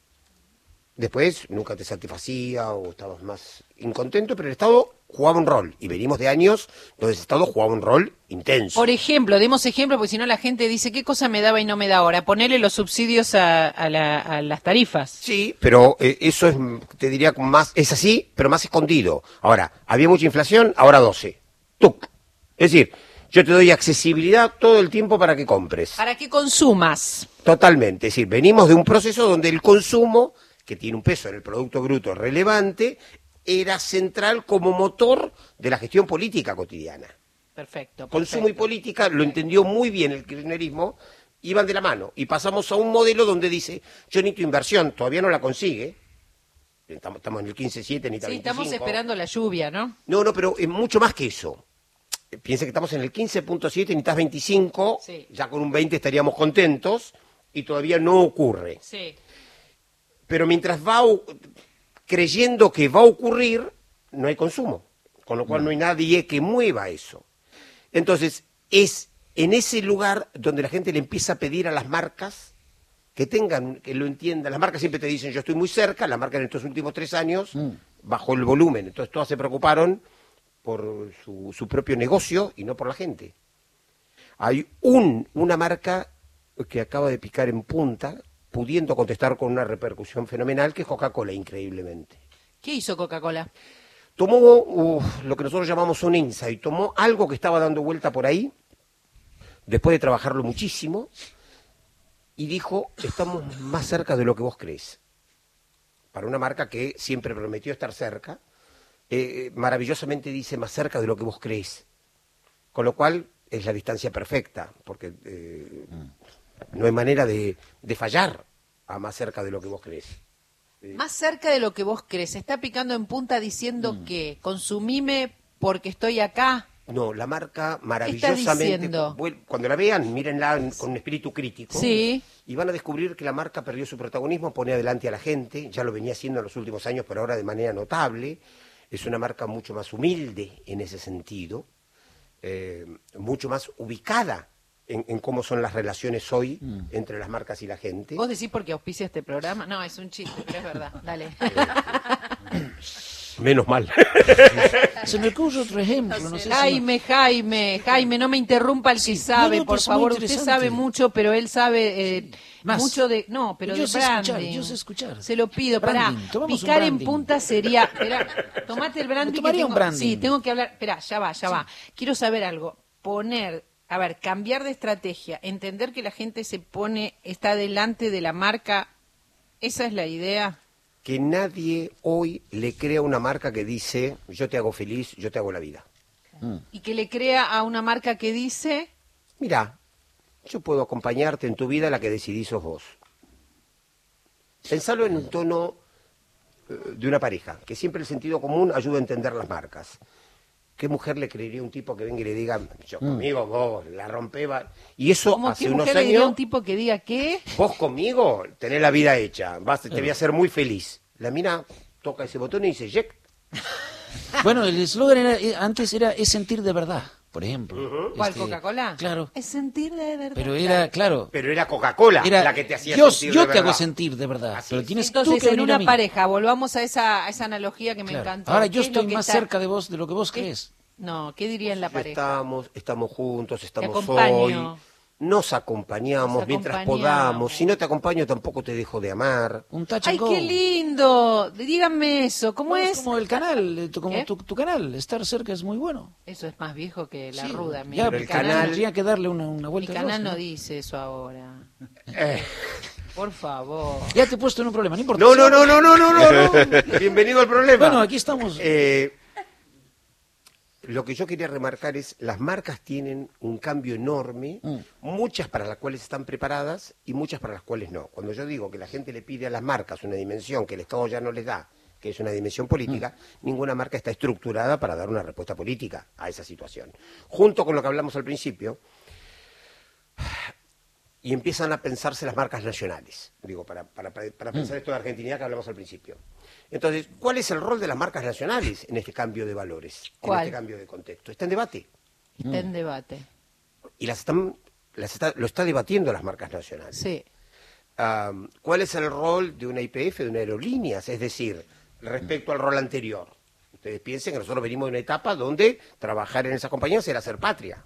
Después nunca te satisfacía o estabas más incontento, pero el Estado jugaba un rol. Y venimos de años donde el Estado jugaba un rol intenso. Por ejemplo, demos ejemplo, porque si no la gente dice, ¿qué cosa me daba y no me da ahora? Ponerle los subsidios a las tarifas. Sí, pero eso es, te diría, más, es así, pero más escondido. Ahora, había mucha inflación, ahora 12. ¡Tuc! Es decir, yo te doy accesibilidad todo el tiempo para que compres. Para que consumas. Totalmente. Es decir, venimos de un proceso donde el consumo, que tiene un peso en el Producto Bruto relevante, era central como motor de la gestión política cotidiana. Perfecto. Consumo y política, lo entendió muy bien el kirchnerismo, iban de la mano. Y pasamos a un modelo donde dice, yo necesito inversión, todavía no la consigue. Estamos en el 15-7, necesita 25. Sí, estamos esperando la lluvia, ¿no? No, pero es mucho más que eso. Piensa que estamos en el 15.7, necesitas 25, Sí. ya con un 20 estaríamos contentos, y todavía no ocurre. Sí. Pero mientras creyendo que va a ocurrir, no hay consumo, con lo cual no hay nadie que mueva eso. Entonces, es en ese lugar donde la gente le empieza a pedir a las marcas que tengan, que lo entiendan. Las marcas siempre te dicen, yo estoy muy cerca, la marca en estos últimos 3 años bajó el volumen, entonces todas se preocuparon por su propio negocio y no por la gente. Hay una marca que acaba de picar en punta, pudiendo contestar con una repercusión fenomenal, que es Coca-Cola, increíblemente. ¿Qué hizo Coca-Cola? Tomó lo que nosotros llamamos un insight, tomó algo que estaba dando vuelta por ahí, después de trabajarlo muchísimo, y dijo, estamos más cerca de lo que vos crees. Para una marca que siempre prometió estar cerca, maravillosamente dice, más cerca de lo que vos crees. Con lo cual, es la distancia perfecta, porque no hay manera de fallar a más cerca de lo que vos crees. Más cerca de lo que vos crees. Está picando en punta diciendo que consumime porque estoy acá. No, la marca está maravillosamente, diciendo? cuando la vean, mírenla con un espíritu crítico, Sí. y van a descubrir que la marca perdió su protagonismo, pone adelante a la gente, ya lo venía haciendo en los últimos años, pero ahora de manera notable. Es una marca mucho más humilde en ese sentido, mucho más ubicada en cómo son las relaciones hoy entre las marcas y la gente. ¿Vos decís porque auspicia este programa? No, es un chiste, pero es verdad. Dale. Menos mal. Se me ocurre otro ejemplo. No sé si- Jaime, no me interrumpa el que sabe, no, por pues, muy favor. Usted interesante. sabe mucho, pero él sabe Más. mucho de... No, pero Yo de sé branding. escuchar, yo sé escuchar. Se lo pido, pará. Branding, tomamos un Picar en branding. punta sería... Esperá, tomate el branding. Me tomaría que un tengo- branding. Sí, tengo que hablar... Esperá, ya va. Quiero saber algo. Cambiar de estrategia, entender que la gente está delante de la marca. ¿Esa es la idea? Que nadie hoy le crea una marca que dice, yo te hago feliz, yo te hago la vida. Y que le crea a una marca que dice... Mirá, yo puedo acompañarte en tu vida, la que decidís sos vos. Pensalo en un tono de una pareja, que siempre el sentido común ayuda a entender las marcas. ¿Qué mujer le creería a un tipo que venga y le diga, yo conmigo, vos, la rompeba? Y eso ¿Cómo hace qué unos mujer le diría a un años, tipo que diga qué? vos conmigo tenés la vida hecha, te voy a hacer muy feliz. La mina toca ese botón y dice, Jack. Bueno, el eslogan antes era es sentir de verdad, por ejemplo. ¿Cuál, Coca-Cola? Claro. Es sentir de verdad. Pero era, claro. Pero era Coca-Cola Era, la que te hacía yo sentir yo de te hago verdad. sentir de verdad. Así Pero es. tienes tú Entonces, que en venir a una mí. pareja, volvamos a esa analogía que me Claro. encantó. Ahora ¿Qué yo es lo estoy que más está- cerca de vos de lo que vos crees. No, ¿qué diría en la pareja? Estamos juntos, estamos acompaño. hoy. Nos acompañamos Nos mientras acompañamos. podamos. Si no te acompaño, tampoco te dejo de amar. Un touch ¡Ay, and go. qué lindo! Díganme eso. ¿Cómo No, es? como el canal, como ¿Qué? tu canal. Estar cerca es muy bueno. Eso es más viejo que la Sí, ruda. ya, mira. pero Mi el canal- Tendría que darle una mi vuelta. de canal rosca, no dice eso ahora. Eh. Por favor. Ya te he puesto en un problema, no importa. No. Bienvenido al problema. Bueno, aquí estamos. Lo que yo quería remarcar es, las marcas tienen un cambio enorme, muchas para las cuales están preparadas y muchas para las cuales no. Cuando yo digo que la gente le pide a las marcas una dimensión que el Estado ya no les da, que es una dimensión política, ninguna marca está estructurada para dar una respuesta política a esa situación. Junto con lo que hablamos al principio, y empiezan a pensarse las marcas nacionales, digo, para pensar esto de Argentina que hablamos al principio. Entonces, ¿cuál es el rol de las marcas nacionales en este cambio de valores, ¿Cuál? en este cambio de contexto? Está en debate. Está en debate. Y lo está debatiendo las marcas nacionales. Sí. ¿Cuál es el rol de una IPF, de una aerolíneas? Es decir, respecto al rol anterior. Ustedes piensen que nosotros venimos de una etapa donde trabajar en esas compañías era ser patria.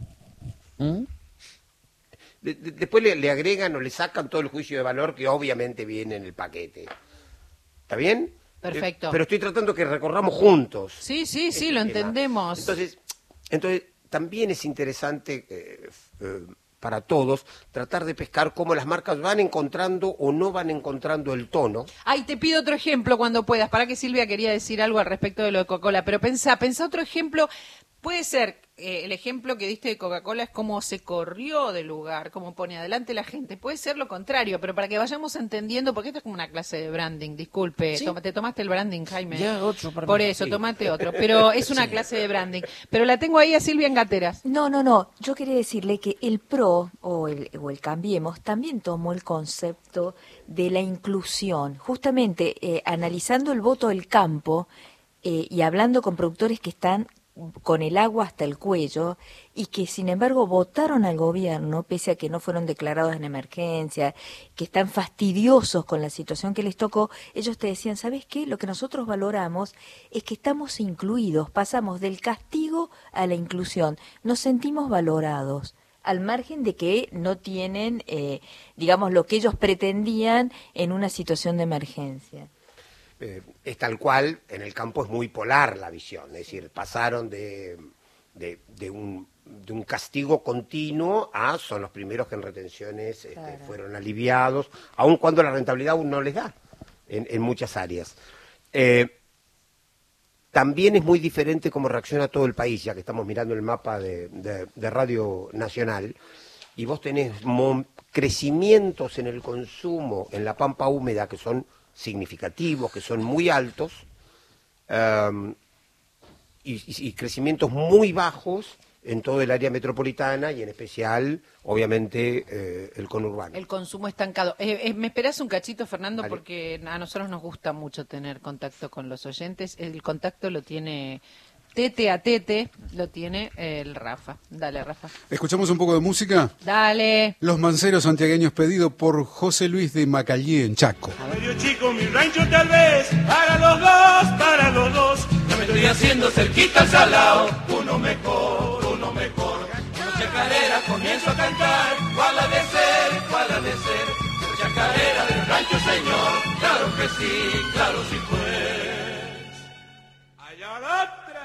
Después le agregan o le sacan todo el juicio de valor que obviamente viene en el paquete. ¿Está bien? Perfecto. Pero estoy tratando que recorramos juntos. Sí, sí, este lo tema. entendemos. Entonces, también es interesante para todos tratar de pescar cómo las marcas van encontrando o no van encontrando el tono. Ay, te pido otro ejemplo cuando puedas. Para que Silvia quería decir algo al respecto de lo de Coca-Cola, pero pensá otro ejemplo. Puede ser, el ejemplo que diste de Coca-Cola es cómo se corrió del lugar, cómo pone adelante la gente. Puede ser lo contrario, pero para que vayamos entendiendo, porque esto es como una clase de branding, disculpe. Sí. Te tomaste el branding, Jaime. Ya, otro para Por mí. eso, Sí. tomate otro. Pero es una clase de branding. Pero la tengo ahí a Silvia en gateras. No. Yo quería decirle que el PRO o el Cambiemos también tomó el concepto de la inclusión. Justamente analizando el voto del campo y hablando con productores que están con el agua hasta el cuello y que sin embargo votaron al gobierno pese a que no fueron declarados en emergencia, que están fastidiosos con la situación que les tocó. Ellos te decían, ¿sabes qué? Lo que nosotros valoramos es que estamos incluidos, pasamos del castigo a la inclusión, nos sentimos valorados al margen de que no tienen, digamos, lo que ellos pretendían en una situación de emergencia. Es tal cual, en el campo es muy polar la visión, es decir, pasaron de un castigo continuo a son los primeros que en retenciones Claro. fueron aliviados, aun cuando la rentabilidad aún no les da en muchas áreas. También es muy diferente cómo reacciona todo el país, ya que estamos mirando el mapa de Radio Nacional, y vos tenés crecimientos en el consumo en la pampa húmeda que son significativos, que son muy altos, y crecimientos muy bajos en todo el área metropolitana y en especial, obviamente, el conurbano. El consumo estancado. ¿Me esperás un cachito, Fernando? Vale. Porque a nosotros nos gusta mucho tener contacto con los oyentes. El contacto lo tiene tete a tete, lo tiene el Rafa. Dale, Rafa. ¿Escuchamos un poco de música? Dale. Los Manceros Santiagueños, pedido por José Luis de Macallé en Chaco. Medio chico mi rancho tal vez, para los dos, ya me estoy haciendo cerquita al salao, uno mejor, con chacarera comienzo a cantar, cuál ha de ser, chacarera del rancho señor, claro sí pues, allá la otra.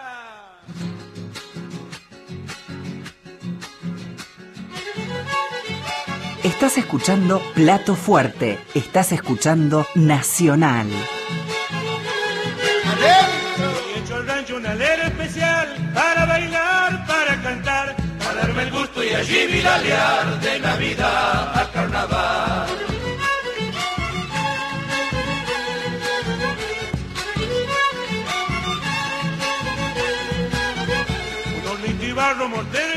Estás escuchando Plato Fuerte. Estás escuchando Nacional. Y hecho al rancho una alera especial para bailar, para cantar, para darme el gusto y allí vidalear de Navidad a Carnaval.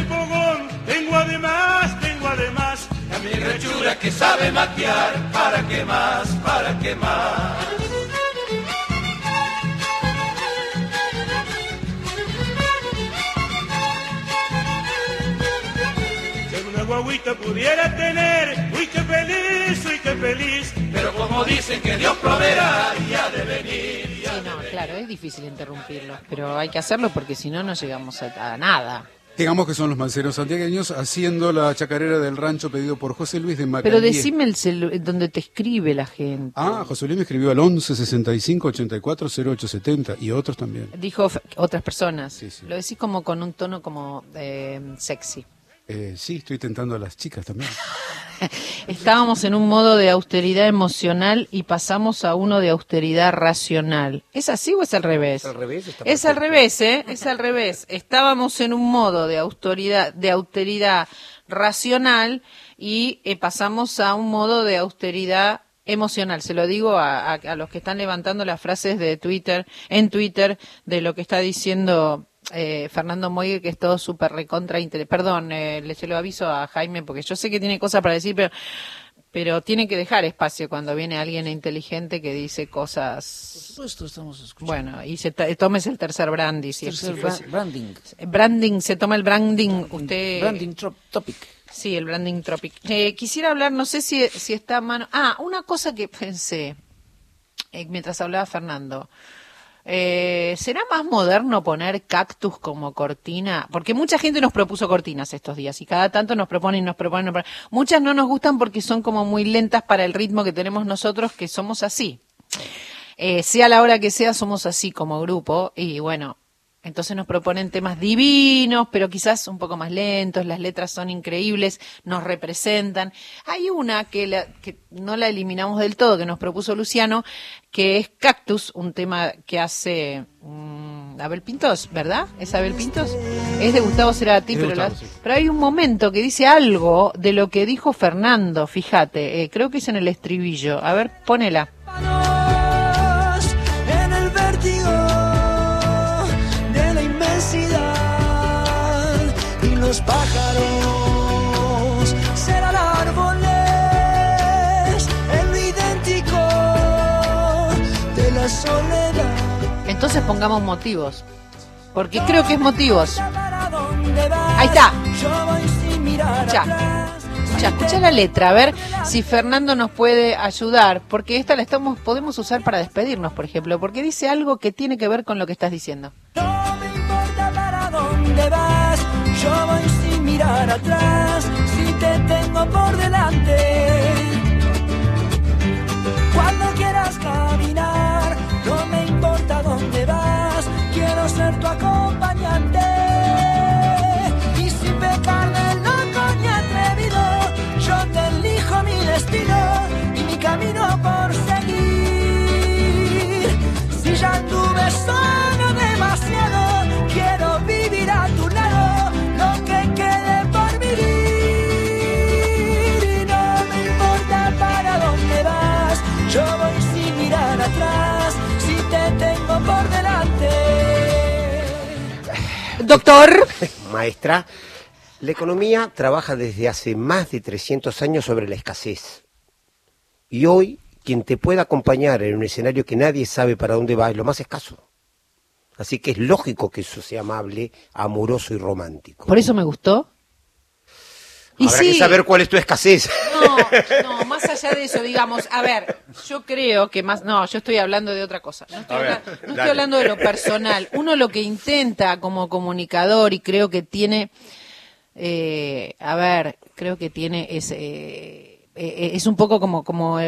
fogón, tengo además la migra chura que sabe matear. ¿Para qué más? ¿Para qué más? Si una guaguita pudiera tener, uy qué feliz, pero como dicen que Dios proveerá y ha de venir. Sí, no, claro, es difícil interrumpirlo, pero hay que hacerlo porque si no, no llegamos a nada. Digamos que son los manceros santiagueños haciendo la chacarera del rancho pedido por José Luis de Macalié. Pero decime donde te escribe la gente. José Luis me escribió al 11 65 84 0870 y otros también. Dijo otras personas. Sí, sí. Lo decís como con un tono como sexy. Sí, estoy tentando a las chicas también. Estábamos en un modo de austeridad emocional y pasamos a uno de austeridad racional. ¿Es así o es al revés? Es al revés. Es al revés, ¿eh? Es al revés. Estábamos en un modo de austeridad racional y pasamos a un modo de austeridad emocional. Se lo digo a los que están levantando las frases de Twitter, de lo que está diciendo Fernando Moiguer, que es todo súper recontra perdón, se lo aviso a Jaime porque yo sé que tiene cosas para decir, pero tiene que dejar espacio cuando viene alguien inteligente que dice cosas. Por supuesto, estamos escuchando. Bueno, y tomes el tercer brandy. Branding. Branding, se toma el branding. Usted. Branding topic. Sí, el branding topic. Quisiera hablar, no sé si está a mano. Una cosa que pensé mientras hablaba Fernando. ¿Será más moderno poner cactus como cortina? Porque mucha gente nos propuso cortinas estos días y cada tanto nos proponen. Muchas no nos gustan porque son como muy lentas para el ritmo que tenemos nosotros, que somos así. Sea la hora que sea, somos así como grupo y bueno, entonces nos proponen temas divinos, pero quizás un poco más lentos, las letras son increíbles, nos representan. Hay una que no la eliminamos del todo, que nos propuso Luciano, que es Cactus, un tema que hace Abel Pintos, ¿verdad? ¿Es Abel Pintos? Es de Gustavo Cerati, pero hay un momento que dice algo de lo que dijo Fernando, fíjate, creo que es en el estribillo. A ver, ponela. En el vértigo de la inmensidad y los pájaros serán árboles en lo idéntico de la soledad. Entonces pongamos motivos, porque creo que es motivos. Ahí está. Escucha la letra, a ver si Fernando nos puede ayudar, porque esta podemos usar para despedirnos, por ejemplo, porque dice algo que tiene que ver con lo que estás diciendo. No me importa para dónde vas, yo voy sin mirar atrás, si te tengo por delante. Cuando quieras caminar, no me importa dónde vas, quiero ser tu acompañante. Y sin pecar de loco ni atrevido, yo te elijo mi destino y mi camino por seguir. Si ya anduve solo demasiado, quiero vivir a tu lado lo que quede por vivir. Y no me importa para dónde vas, yo voy sin mirar atrás, si te tengo por delante. Doctor. Maestra, la economía trabaja desde hace más de 300 años sobre la escasez. Y hoy, quien te pueda acompañar en un escenario que nadie sabe para dónde va es lo más escaso. Así que es lógico que eso sea amable, amoroso y romántico. Por eso me gustó. Habrá que saber cuál es tu escasez. No, más allá de eso, digamos, a ver, yo creo que yo estoy hablando de otra cosa. No estoy hablando de lo personal. Uno lo que intenta como comunicador y creo que tiene, creo que tiene es un poco como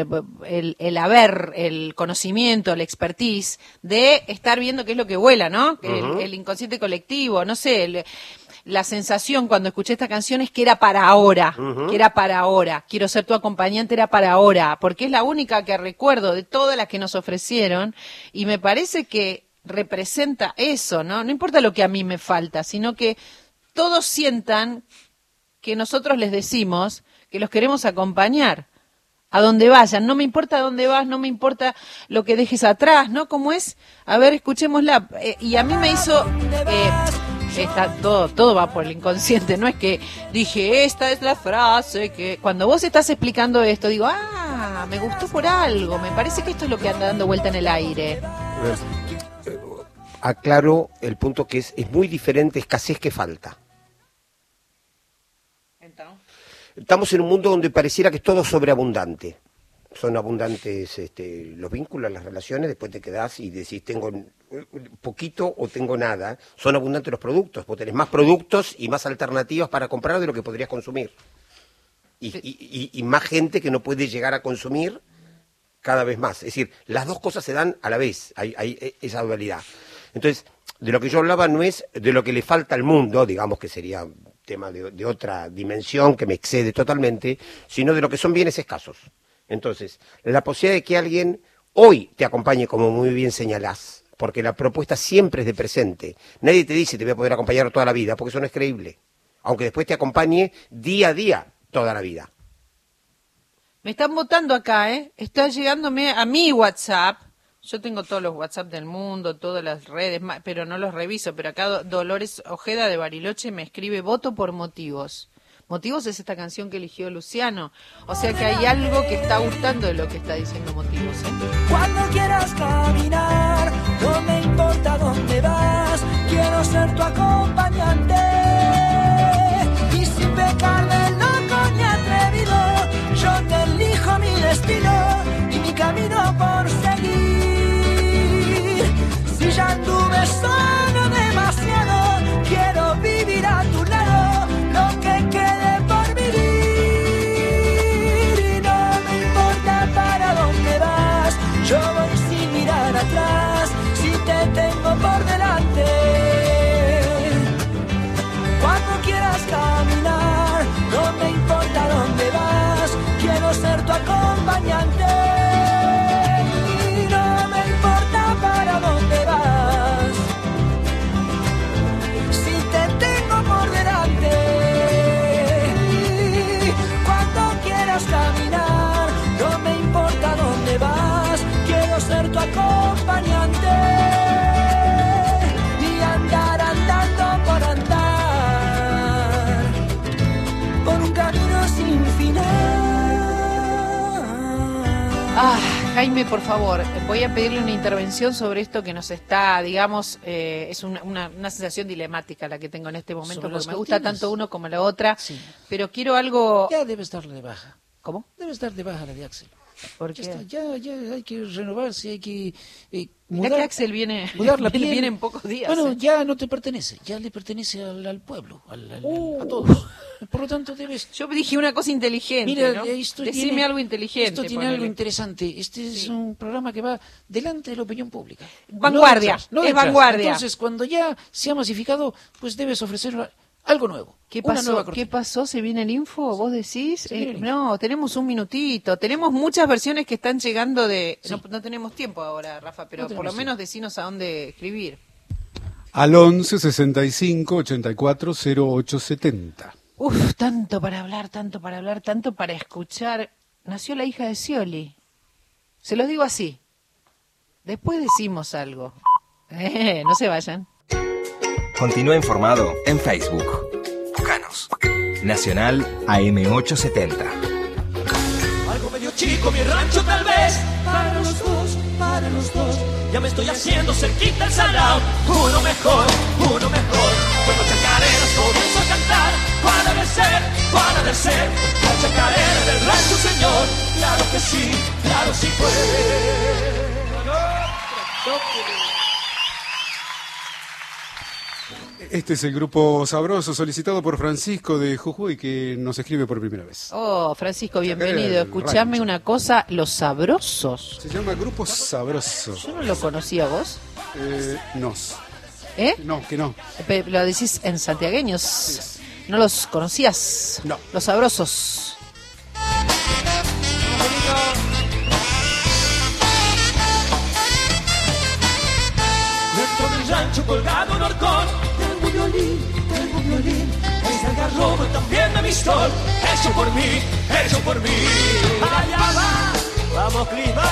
el conocimiento, la expertise de estar viendo qué es lo que vuela, ¿no? El inconsciente colectivo, no sé, la sensación cuando escuché esta canción es que era para ahora, quiero ser tu acompañante, era para ahora, porque es la única que recuerdo de todas las que nos ofrecieron y me parece que representa eso, ¿no? No importa lo que a mí me falta, sino que todos sientan que nosotros les decimos que los queremos acompañar a donde vayan, no me importa a dónde vas, no me importa lo que dejes atrás, ¿no? ¿Cómo es? A ver, escuchémosla. Y a mí me hizo todo va por el inconsciente. No es que dije, esta es la frase que... Cuando vos estás explicando esto, digo, me gustó por algo. Me parece que esto es lo que anda dando vuelta en el aire. Aclaro el punto que es muy diferente escasez que falta. Estamos en un mundo donde pareciera que es todo sobreabundante. Son abundantes los vínculos, las relaciones, después te quedás y decís tengo poquito o tengo nada. Son abundantes los productos, vos tenés más productos y más alternativas para comprar de lo que podrías consumir. Y más gente que no puede llegar a consumir cada vez más. Es decir, las dos cosas se dan a la vez, hay esa dualidad. Entonces, de lo que yo hablaba no es de lo que le falta al mundo, digamos que sería tema de otra dimensión que me excede totalmente, sino de lo que son bienes escasos. Entonces, la posibilidad de que alguien hoy te acompañe, como muy bien señalás, porque la propuesta siempre es de presente. Nadie te dice te voy a poder acompañar toda la vida, porque eso no es creíble. Aunque después te acompañe día a día toda la vida. Me están votando acá, está llegándome a mi WhatsApp. Yo tengo todos los WhatsApp del mundo, todas las redes, pero no los reviso. Pero acá Dolores Ojeda de Bariloche me escribe, voto por Motivos. Motivos es esta canción que eligió Luciano. O sea que hay algo que está gustando de lo que está diciendo Motivos. Cuando quieras caminar, no me importa dónde vas, quiero ser tu acompañante. Y sin pecar de loco ni atrevido, yo te elijo mi destino y mi camino por seguir. Si ya anduve solo demasiado, quiero vivir a tu lado, lo que quede por vivir. Y no me importa para dónde vas, yo voy sin mirar atrás, si te tengo por delante. Cuando quieras caminar, no me importa dónde vas, quiero ser tu acompañante. Y no me importa para dónde vas, si te tengo por delante. Cuando quieras caminar, no me importa dónde vas, quiero ser tu acompañante. Y andar andando por andar, por un camino sin final. Jaime, por favor, voy a pedirle una intervención sobre esto que nos está, digamos, es una sensación dilemática la que tengo en este momento, ¿Sobre porque las me gusta cortinas? tanto uno como la otra, Sí. pero quiero algo... Ya debes darle de baja. ¿Cómo? Debes dar de baja la de Axel. ¿Por Ya qué? está, ya hay que renovarse, hay que Mirá que Axel viene, mudar la él piel. viene en pocos días. Bueno, ya no te pertenece, ya le pertenece al pueblo, a todos. Por lo tanto, debes... Yo dije una cosa inteligente, Mira, ¿no? esto Decime tiene, algo inteligente. Esto tiene ponele. algo interesante. Este es un programa que va delante de la opinión pública. Vanguardia, No es detrás. vanguardia. Entonces, cuando ya se ha masificado, pues debes ofrecer algo nuevo. ¿Qué una pasó? nueva cortina. ¿Qué pasó? ¿Se viene el info? ¿Vos decís? Se viene el info. No, tenemos un minutito. Tenemos muchas versiones que están llegando de... Sí. No tenemos tiempo ahora, Rafa, pero No por tenemos lo menos decinos a dónde escribir. Al 11 65 84 0870. Uf, tanto para hablar, tanto para escuchar. Nació la hija de Scioli. Se los digo así. Después decimos algo. No se vayan. Continúa informado en Facebook. Búscanos. Nacional AM870. Algo medio chico, mi rancho tal vez. Para los dos, para los dos. Ya me estoy haciendo cerquita el salao. Uno mejor, uno mejor. Cuando chacareras comienzo a cantar. Para de ser. La chacarera del rancho, señor. Claro que sí, claro sí fue. Este es el grupo Sabroso, solicitado por Francisco de Jujuy, que nos escribe por primera vez. Oh, Francisco, bienvenido. Chacarera del Escuchame rancho. una cosa, Los Sabrosos. Se llama Grupo Sabroso. Yo no lo conocía, ¿vos? Nos. ¿Eh? No, que no. Lo decís en santiagueños. ¿No los conocías? No. Los Sabrosos. Dentro del rancho colgado un horcón. Tengo un violín. Es el garrobo y también de mi sol. Hecho por mí. Allá va. Vamos, Crisman.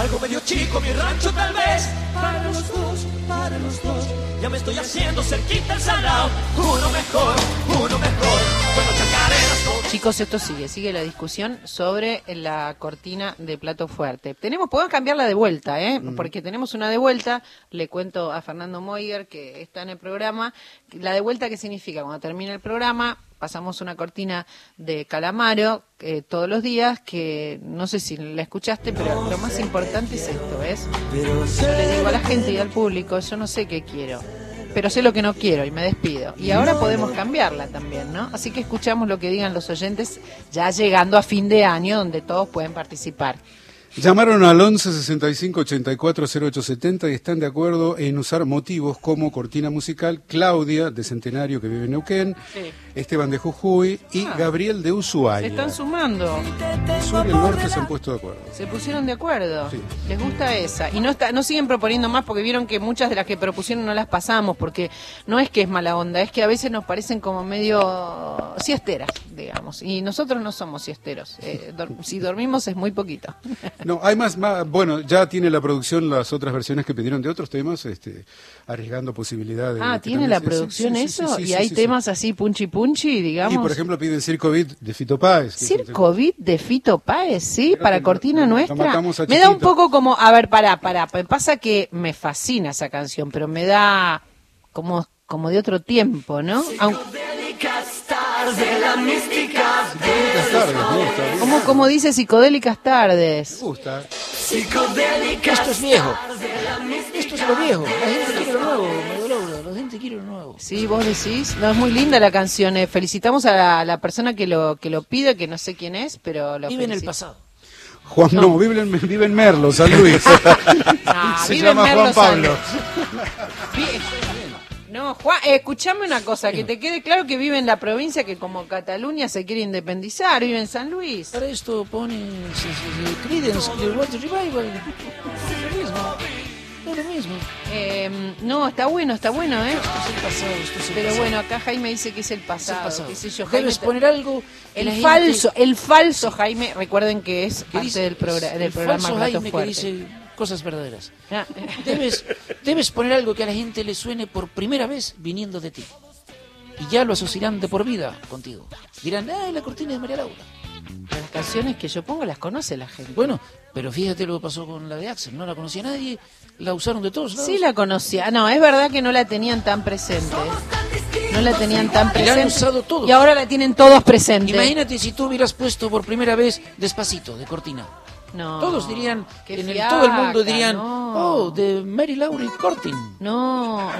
algo medio chico, mi rancho tal vez. Para los dos, ya me estoy haciendo cerquita el salao. Uno mejor, bueno, chacareras con... Chicos, esto sigue la discusión sobre la cortina de Plato Fuerte. Podemos cambiarla de vuelta, porque tenemos una de vuelta. Le cuento a Fernando Moiger, que está en el programa, la de vuelta, ¿qué significa? Cuando termine el programa, pasamos una cortina de Calamaro todos los días, que no sé si la escuchaste, pero lo más importante es esto, ¿ves? Yo le digo a la gente y al público, yo no sé qué quiero, pero sé lo que no quiero y me despido. Y ahora podemos cambiarla también, ¿no? Así que escuchamos lo que digan los oyentes, ya llegando a fin de año, donde todos pueden participar. Llamaron al 11 65 84 0870 y están de acuerdo en usar motivos como cortina musical Claudia, de Centenario, que vive en Neuquén, Sí. Esteban de Jujuy y Gabriel de Ushuaia. Se están sumando. El sur y el norte se han puesto de acuerdo. Se pusieron de acuerdo. Sí. Les gusta esa. Y no siguen proponiendo más porque vieron que muchas de las que propusieron no las pasamos, porque no es que es mala onda, es que a veces nos parecen como medio siesteras, digamos. Y nosotros no somos siesteros. Si dormimos es muy poquito. No, hay más, bueno, ya tiene la producción las otras versiones que pidieron de otros temas, arriesgando posibilidades. de que ¿Tiene también la se- producción sí, eso? sí, ¿Y sí, hay sí, temas así punchi, digamos? Y por ejemplo piden Circo Beat de Fito Páez. que es un tema- Circo Beat de Fito Páez, ¿sí? Para que cortina lo nuestra. matamos a Me da un Chiquito. poco como, a ver, pará. Me pasa que me fascina esa canción, pero me da como de otro tiempo, ¿no? de la mística. Buenas tardes, me gusta. Como dice Psicodélicas Tardes. Me gusta. Psicodélicas. Esto es viejo. Esto es lo viejo. La gente quiere lo nuevo, María Laura. La gente quiere lo nuevo. Sí, vos decís. No, es muy linda la canción. Felicitamos a la persona que lo pide, que no sé quién es, pero lo Vive en el felicito. pasado. Juan, no, vive en Merlo, San Luis. Se vive en llama Merlo, Juan Pablo. No, Juan, escuchame una cosa, que te quede claro que vive en la provincia que como Cataluña se quiere independizar, vive en San Luis. Para esto ponen Creedence Clearwater Revival. Es lo mismo. No, está bueno, Es el pasado, esto es el Pero pasado. bueno, acá Jaime dice que es el Es el pasado, pasado. qué sé yo. Jaime, Debes poner algo que la el falso Jaime, recuerden que es que parte dice- del el programa falso Plato Jaime que Fuerte. dice cosas verdaderas. Ah, Debes poner algo que a la gente le suene por primera vez viniendo de ti. Y ya lo asociarán de por vida contigo. Dirán, la cortina de María Laura. Las canciones que yo pongo las conoce la gente. Bueno, pero fíjate lo que pasó con la de Axel. No la conocía nadie, la usaron de todos lados. Sí la conocía. No, es verdad que no la tenían tan presente. No la tenían tan Y la han presente. usado todos. Y ahora la tienen todos presente. Imagínate si tú hubieras puesto por primera vez Despacito de cortina. No. Todos dirían, Qué todo el mundo fiaca, dirían, no. de Mary Laura y Cortin. No.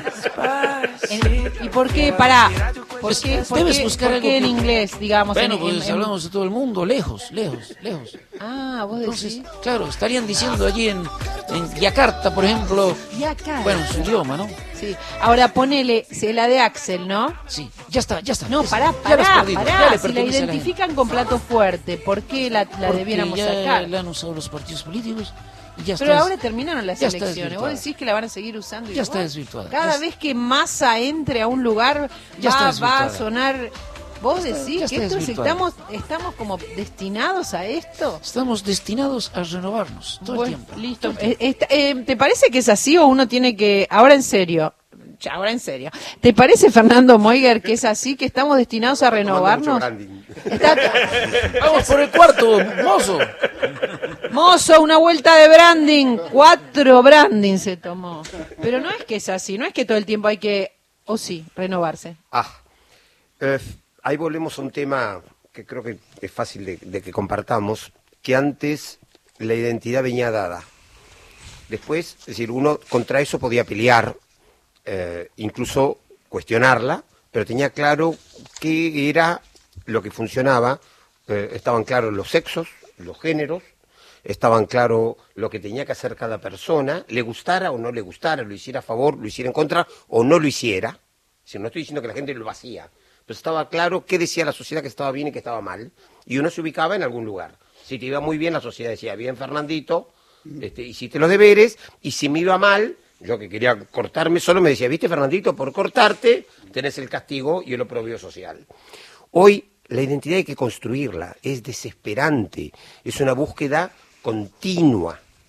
¿Y por qué? Pará. ¿Por Pues, qué, debes buscar por algo qué en que- inglés, digamos? Bueno, en- pues en- hablamos de todo el mundo, lejos. Ah, vos Entonces, decís. claro, estarían diciendo allí en Yakarta, por ejemplo, Yakarta. bueno, su idioma, ¿no? Sí. Ahora ponele, la de Axel, ¿no? Sí, ya está. No, ya pará, está. Ya la has perdido, ya le Si la pertenece a la gente. identifican con Plato Fuerte, ¿por qué la Porque debiéramos ya sacar? la han usado los partidos políticos y ya Pero está. ahora terminaron las ya está elecciones. Vos desvirtuada. decís que la van a seguir usando Ya igual. está desvirtuada. Cada Ya vez que Massa entre a un lugar Ya está va a desvirtuada. sonar. Vos Ya decís está que esto desvirtuada. estamos como destinados a esto. Estamos destinados a renovarnos todo Bueno, el tiempo. listo. ¿Te parece que es así o uno tiene que ahora en serio? ¿Te parece, Fernando Moiger, que es así, que estamos destinados a renovarnos? Vamos por el cuarto, mozo. Mozo, una vuelta de branding. 4 branding se tomó. Pero no es que es así, no es que todo el tiempo hay que, o sí, renovarse. Ahí volvemos a un tema que creo que es fácil de que compartamos, que antes la identidad venía dada. Después, es decir, uno contra eso podía pelear, incluso cuestionarla, pero tenía claro qué era lo que funcionaba, estaban claros los sexos, los géneros, estaban claros lo que tenía que hacer cada persona, le gustara o no le gustara, lo hiciera a favor, lo hiciera en contra o no lo hiciera. Si no estoy diciendo que la gente lo hacía, pero estaba claro qué decía la sociedad que estaba bien y que estaba mal, y uno se ubicaba en algún lugar. Si te iba muy bien, la sociedad decía, bien Fernandito, hiciste los deberes, y si me iba mal, yo que quería cortarme solo, me decía, viste Fernandito, por cortarte tenés el castigo y el oprobio social. Hoy la identidad hay que construirla, es desesperante, es una búsqueda continua,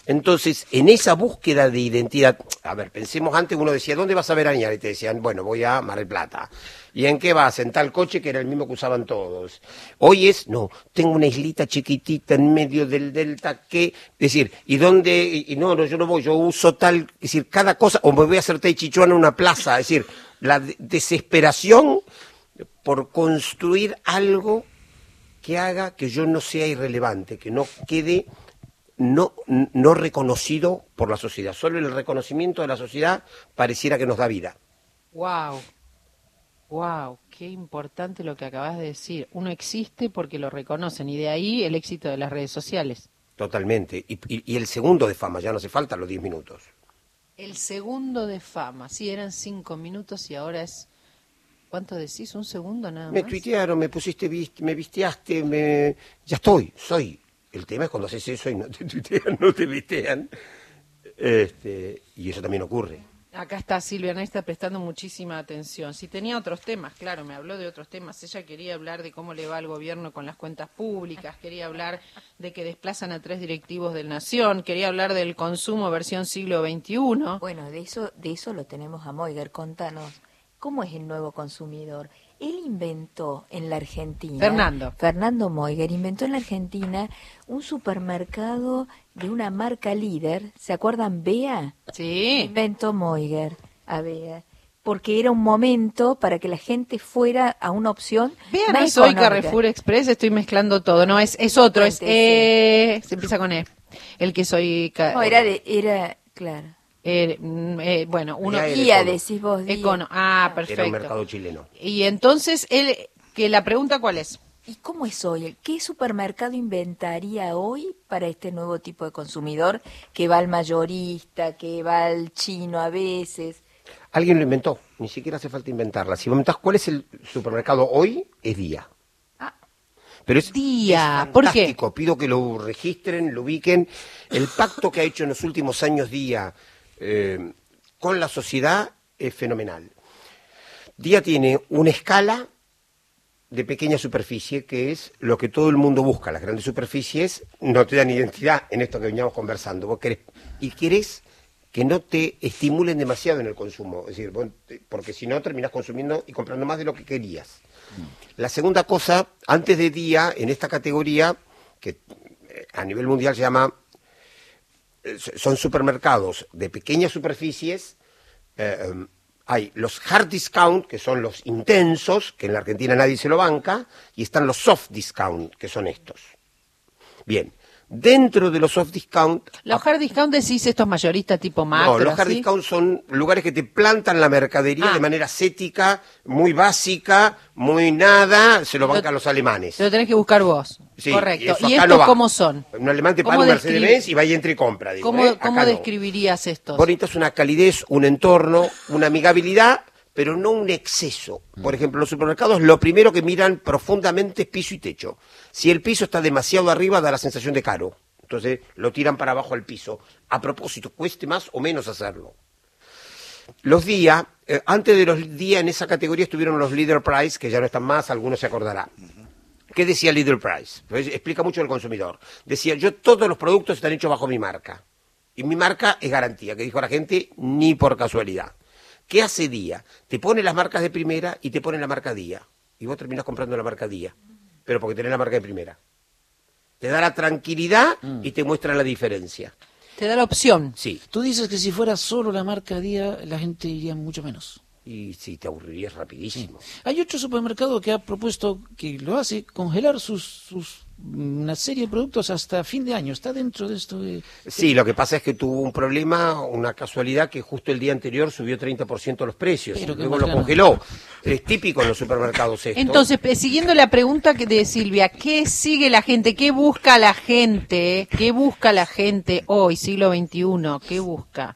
Entonces, en esa búsqueda de identidad, a ver, pensemos antes, uno decía, ¿dónde vas a veranear? Y te decían, bueno, voy a Mar del Plata. ¿Y en qué vas? En tal coche que era el mismo que usaban todos. Hoy es, no, tengo una islita chiquitita en medio del delta que, es decir, ¿y dónde? Y no, yo no voy, yo uso tal, es decir, cada cosa, o me voy a hacer Tai Chi Chuan en una plaza, es decir, la desesperación por construir algo que haga que yo no sea irrelevante, que no quede no reconocido por la sociedad. Solo el reconocimiento de la sociedad pareciera que nos da vida. Wow, qué importante lo que acabas de decir. Uno existe porque lo reconocen y de ahí el éxito de las redes sociales. Totalmente. Y el segundo de fama, ya no hace falta los 10 minutos. El segundo de fama, sí, eran 5 minutos y ahora es... ¿Cuánto decís? ¿Un segundo nada más? Me tuitearon, me pusiste, me visteaste, ya estoy, soy. El tema es cuando haces eso y no te tuitean, no te vistean. Y eso también ocurre. Acá está Silvia Nesta prestando muchísima atención. Si tenía otros temas, claro, me habló de otros temas. Ella quería hablar de cómo le va al gobierno con las cuentas públicas, quería hablar de que desplazan a 3 directivos del Nación, quería hablar del consumo versión siglo XXI. Bueno, de eso lo tenemos a Moiger. Contanos, ¿cómo es el nuevo consumidor? Él inventó en la Argentina, Fernando Moiger inventó en la Argentina un supermercado de una marca líder, ¿se acuerdan? Bea. Sí. Inventó Moiger a Bea, porque era un momento para que la gente fuera a una opción Bea más no soy económica. Carrefour Express, estoy mezclando todo, no, es otro, se empieza con E, el que soy... No, era, claro. Bueno, uno IA decís vos. Perfecto. Era un mercado chileno. Y entonces, que la pregunta ¿cuál es? ¿Y cómo es hoy? ¿Qué supermercado inventaría hoy para este nuevo tipo de consumidor que va al mayorista, que va al chino a veces? Alguien lo inventó, ni siquiera hace falta inventarla. Si me preguntás cuál es el supermercado hoy, es Día. Pero es fantástico, ¿por qué? Pido que lo registren, lo ubiquen. El pacto que ha hecho en los últimos años Día con la sociedad es fenomenal. Día tiene una escala de pequeña superficie, que es lo que todo el mundo busca. Las grandes superficies no te dan identidad en esto que veníamos conversando. Vos querés que no te estimulen demasiado en el consumo, es decir, porque si no terminás consumiendo y comprando más de lo que querías. La segunda cosa, antes de Día, en esta categoría, que a nivel mundial se llama, son supermercados de pequeñas superficies, hay los hard discount, que son los intensos, que en la Argentina nadie se lo banca, y están los soft discount, que son estos. Bien, dentro de los soft discount... Los hard discount decís estos mayoristas tipo macro. No, los hard ¿sí? discount son lugares que te plantan la mercadería de manera ascética, muy básica, muy nada, se lo bancan los alemanes. Te lo tenés que buscar vos. Sí, correcto. ¿Y estos no cómo son? Un alemán te paga un Mercedes-Benz y va y entra y compra. Digo, ¿Cómo describirías estos? Bonito es una calidez, un entorno, una amigabilidad, pero no un exceso. Por ejemplo, los supermercados lo primero que miran profundamente es piso y techo. Si el piso está demasiado arriba da la sensación de caro. Entonces lo tiran para abajo al piso. A propósito, cueste más o menos hacerlo. Los Día, antes de los Día en esa categoría estuvieron los Leader Price, que ya no están más, algunos se acordarán. ¿Qué decía Leader Price? Pues explica mucho al consumidor. Decía, todos los productos están hechos bajo mi marca. Y mi marca es garantía, que dijo la gente, ni por casualidad. ¿Qué hace Día? Te pone las marcas de primera y te pone la marca Día. Y vos terminás comprando la marca Día. Pero porque tenés la marca de primera. Te da la tranquilidad y te muestra la diferencia. Te da la opción. Sí. Tú dices que si fuera solo la marca Día, la gente iría mucho menos. Y sí, te aburrirías rapidísimo. Hay otro supermercado que ha propuesto, que lo hace, congelar una serie de productos hasta fin de año. ¿Está dentro de esto? Sí, lo que pasa es que tuvo un problema, una casualidad, que justo el día anterior subió 30% los precios. Pero luego lo congeló. Es típico en los supermercados esto. Entonces, siguiendo la pregunta de Silvia, ¿qué sigue la gente? ¿Qué busca la gente? ¿Qué busca la gente hoy, siglo XXI? ¿Qué busca?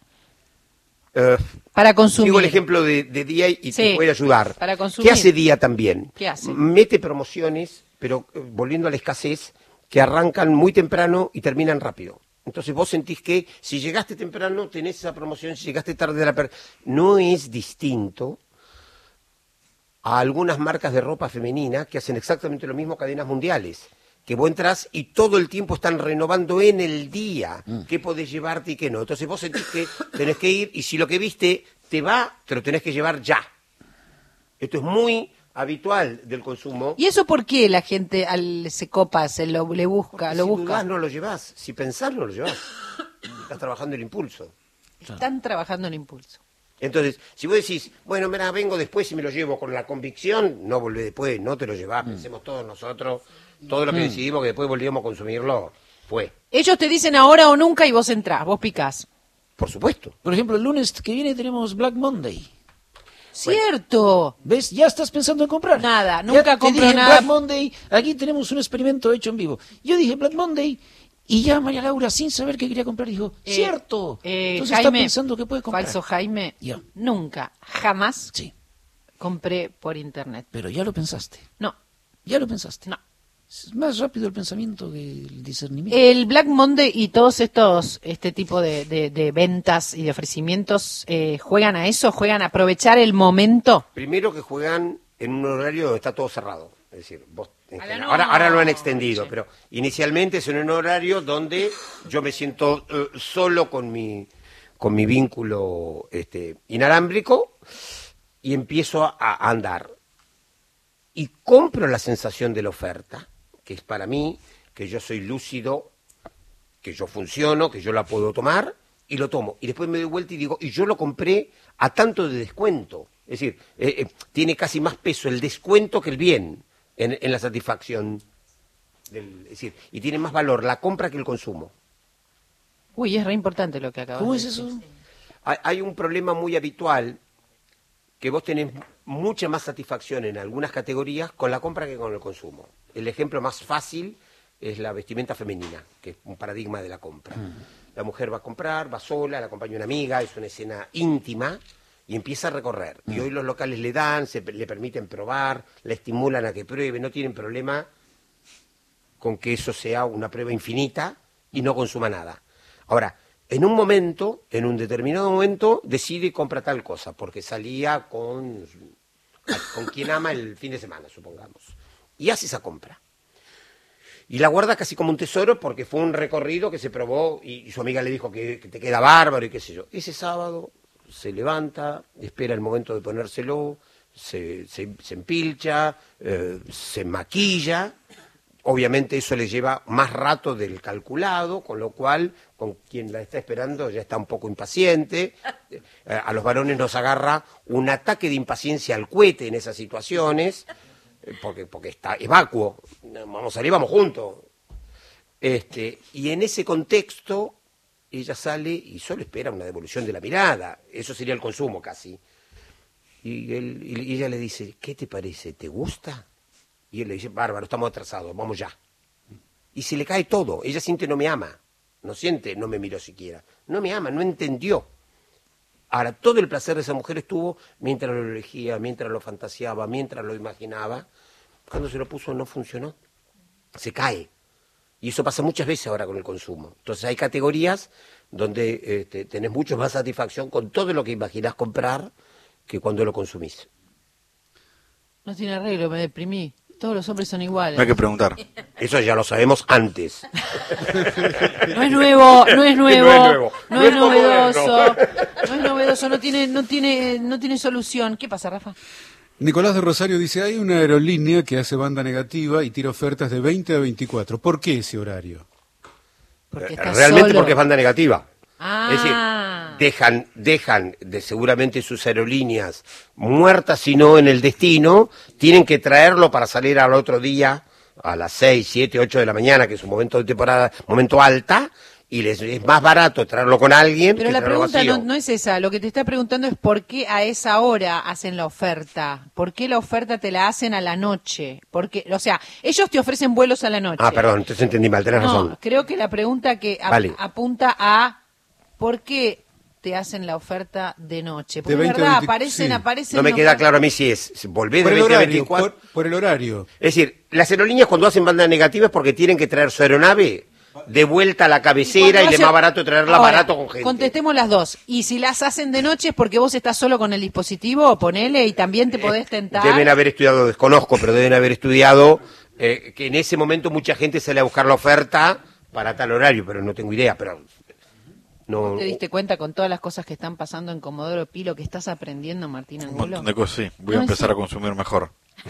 Para consumir. Sigo el ejemplo de Día y te puede ayudar. Para consumir. ¿Qué hace Día también? ¿Qué hace? Mete promociones, pero volviendo a la escasez, que arrancan muy temprano y terminan rápido. Entonces vos sentís que si llegaste temprano tenés esa promoción, si llegaste tarde no es distinto a algunas marcas de ropa femenina que hacen exactamente lo mismo, cadenas mundiales. que vos entrás y todo el tiempo están renovando en el día qué podés llevarte y qué no. Entonces vos sentís que tenés que ir y si lo que viste te lo tenés que llevar ya. Esto es muy habitual del consumo. ¿Y eso por qué la gente se copa, le busca, Porque lo si busca? dudás, no lo llevás. Si pensás, no lo llevás. Estás trabajando el impulso. Están trabajando en impulso. Entonces, si vos decís, bueno, mira, vengo después y me lo llevo con la convicción, no volvés después, no te lo llevás, pensemos todos nosotros, todo lo que decidimos que después volvíamos a consumirlo, fue. Ellos te dicen ahora o nunca y vos entrás, vos picás. Por supuesto. Por ejemplo, el lunes que viene tenemos Black Monday. ¡Cierto! ¿Ves? Ya estás pensando en comprar. Nada, Ya nunca te compro dije, nada. Black Monday, aquí tenemos un experimento hecho en vivo. Yo dije Black Monday y ya María Laura, sin saber qué quería comprar, dijo, cierto. Entonces está Jaime, pensando que puede comprar. falso Jaime, Ya. nunca, jamás Sí, compré por internet. pero ya lo pensaste. No, Ya lo pensaste. no. Es más rápido el pensamiento que el discernimiento. El Black Monday y todos este tipo de ventas y de ofrecimientos, ¿juegan a eso? ¿Juegan a aprovechar el momento? Primero que juegan en un horario donde está todo cerrado. Es decir, vos, A la ahora lo han noche. extendido, pero inicialmente es en un horario donde yo me siento solo con mi vínculo inalámbrico y empiezo a andar. Y compro la sensación de la oferta, que es para mí, que yo soy lúcido, que yo funciono, que yo la puedo tomar, y lo tomo. Y después me doy vuelta y digo, y yo lo compré a tanto de descuento. Es decir, tiene casi más peso el descuento que el bien en la satisfacción. Es decir, y tiene más valor la compra que el consumo. Uy, es re importante lo que acabas ¿Cómo de es decir. eso? Hay un problema muy habitual que vos tenés mucha más satisfacción en algunas categorías con la compra que con el consumo. El ejemplo más fácil es la vestimenta femenina, que es un paradigma de la compra. La mujer va a comprar, va sola, la acompaña una amiga, es una escena íntima y empieza a recorrer. Y hoy los locales le dan, le permiten probar, le estimulan a que pruebe, no tienen problema con que eso sea una prueba infinita y no consuma nada. Ahora, en un determinado momento, decide y compra tal cosa, porque salía con quien ama el fin de semana, supongamos. Y hace esa compra. Y la guarda casi como un tesoro porque fue un recorrido que se probó y su amiga le dijo que te queda bárbaro y qué sé yo. Ese sábado se levanta, espera el momento de ponérselo, se empilcha, se maquilla. Obviamente eso le lleva más rato del calculado, con lo cual con quien la está esperando ya está un poco impaciente. A los varones nos agarra un ataque de impaciencia al cohete en esas situaciones, porque es vacuo, vamos a salir, vamos juntos. Y en ese contexto ella sale y solo espera una devolución de la mirada, eso sería el consumo casi. Y ella le dice, ¿qué te parece? ¿Te gusta? Y él le dice, bárbaro, estamos atrasados, vamos ya. Y se le cae todo. Ella siente no me ama. No siente no me miró siquiera. No me ama, no entendió. Ahora, todo el placer de esa mujer estuvo mientras lo elegía, mientras lo fantaseaba, mientras lo imaginaba. Cuando se lo puso no funcionó. Se cae. Y eso pasa muchas veces ahora con el consumo. Entonces hay categorías donde tenés mucho más satisfacción con todo lo que imaginás comprar que cuando lo consumís. No tiene arreglo, me deprimí. Todos los hombres son iguales. No hay que preguntar. Eso ya lo sabemos antes. No es nuevo, no es nuevo, No es nuevo. no No es es novedoso, moderno. no es novedoso, no tiene solución. ¿Qué pasa, Rafa? Nicolás de Rosario dice, hay una aerolínea que hace banda negativa y tira ofertas de 20 a 24. ¿Por qué ese horario? Porque estás Realmente solo. porque es banda negativa. Ah. Es decir, dejan de seguramente sus aerolíneas muertas, sino en el destino, tienen que traerlo para salir al otro día a las 6, 7, 8 de la mañana, que es un momento de temporada, momento alta, y les es más barato traerlo con alguien Pero que la traerlo pregunta vacío. no es esa, lo que te está preguntando es por qué a esa hora hacen la oferta, por qué la oferta te la hacen a la noche, porque, o sea, ellos te ofrecen vuelos a la noche. Ah, perdón, entonces entendí mal, tenés No, razón. creo que la pregunta que Vale. apunta a por qué te hacen la oferta de noche. Porque De es 20 a verdad, 20, sí. aparecen. No me queda ofertas. claro a mí si volver de Por el 20 a horario, 24. por el horario. Es decir, las aerolíneas cuando hacen banda negativa es porque tienen que traer su aeronave de vuelta a la cabecera y, cuando le hacen- más barato traerla Ahora, barato con gente. Contestemos las dos. Y si las hacen de noche es porque vos estás solo con el dispositivo, ponele, y también te podés tentar. Deben haber estudiado, desconozco, pero deben haber estudiado que en ese momento mucha gente sale a buscar la oferta para tal horario, pero no tengo idea, pero no. ¿Te diste cuenta con todas las cosas que están pasando en Comodoro Pi, lo que estás aprendiendo, Martín Un Angulo? montón de cosas, sí. Voy a No, empezar sí. a consumir mejor.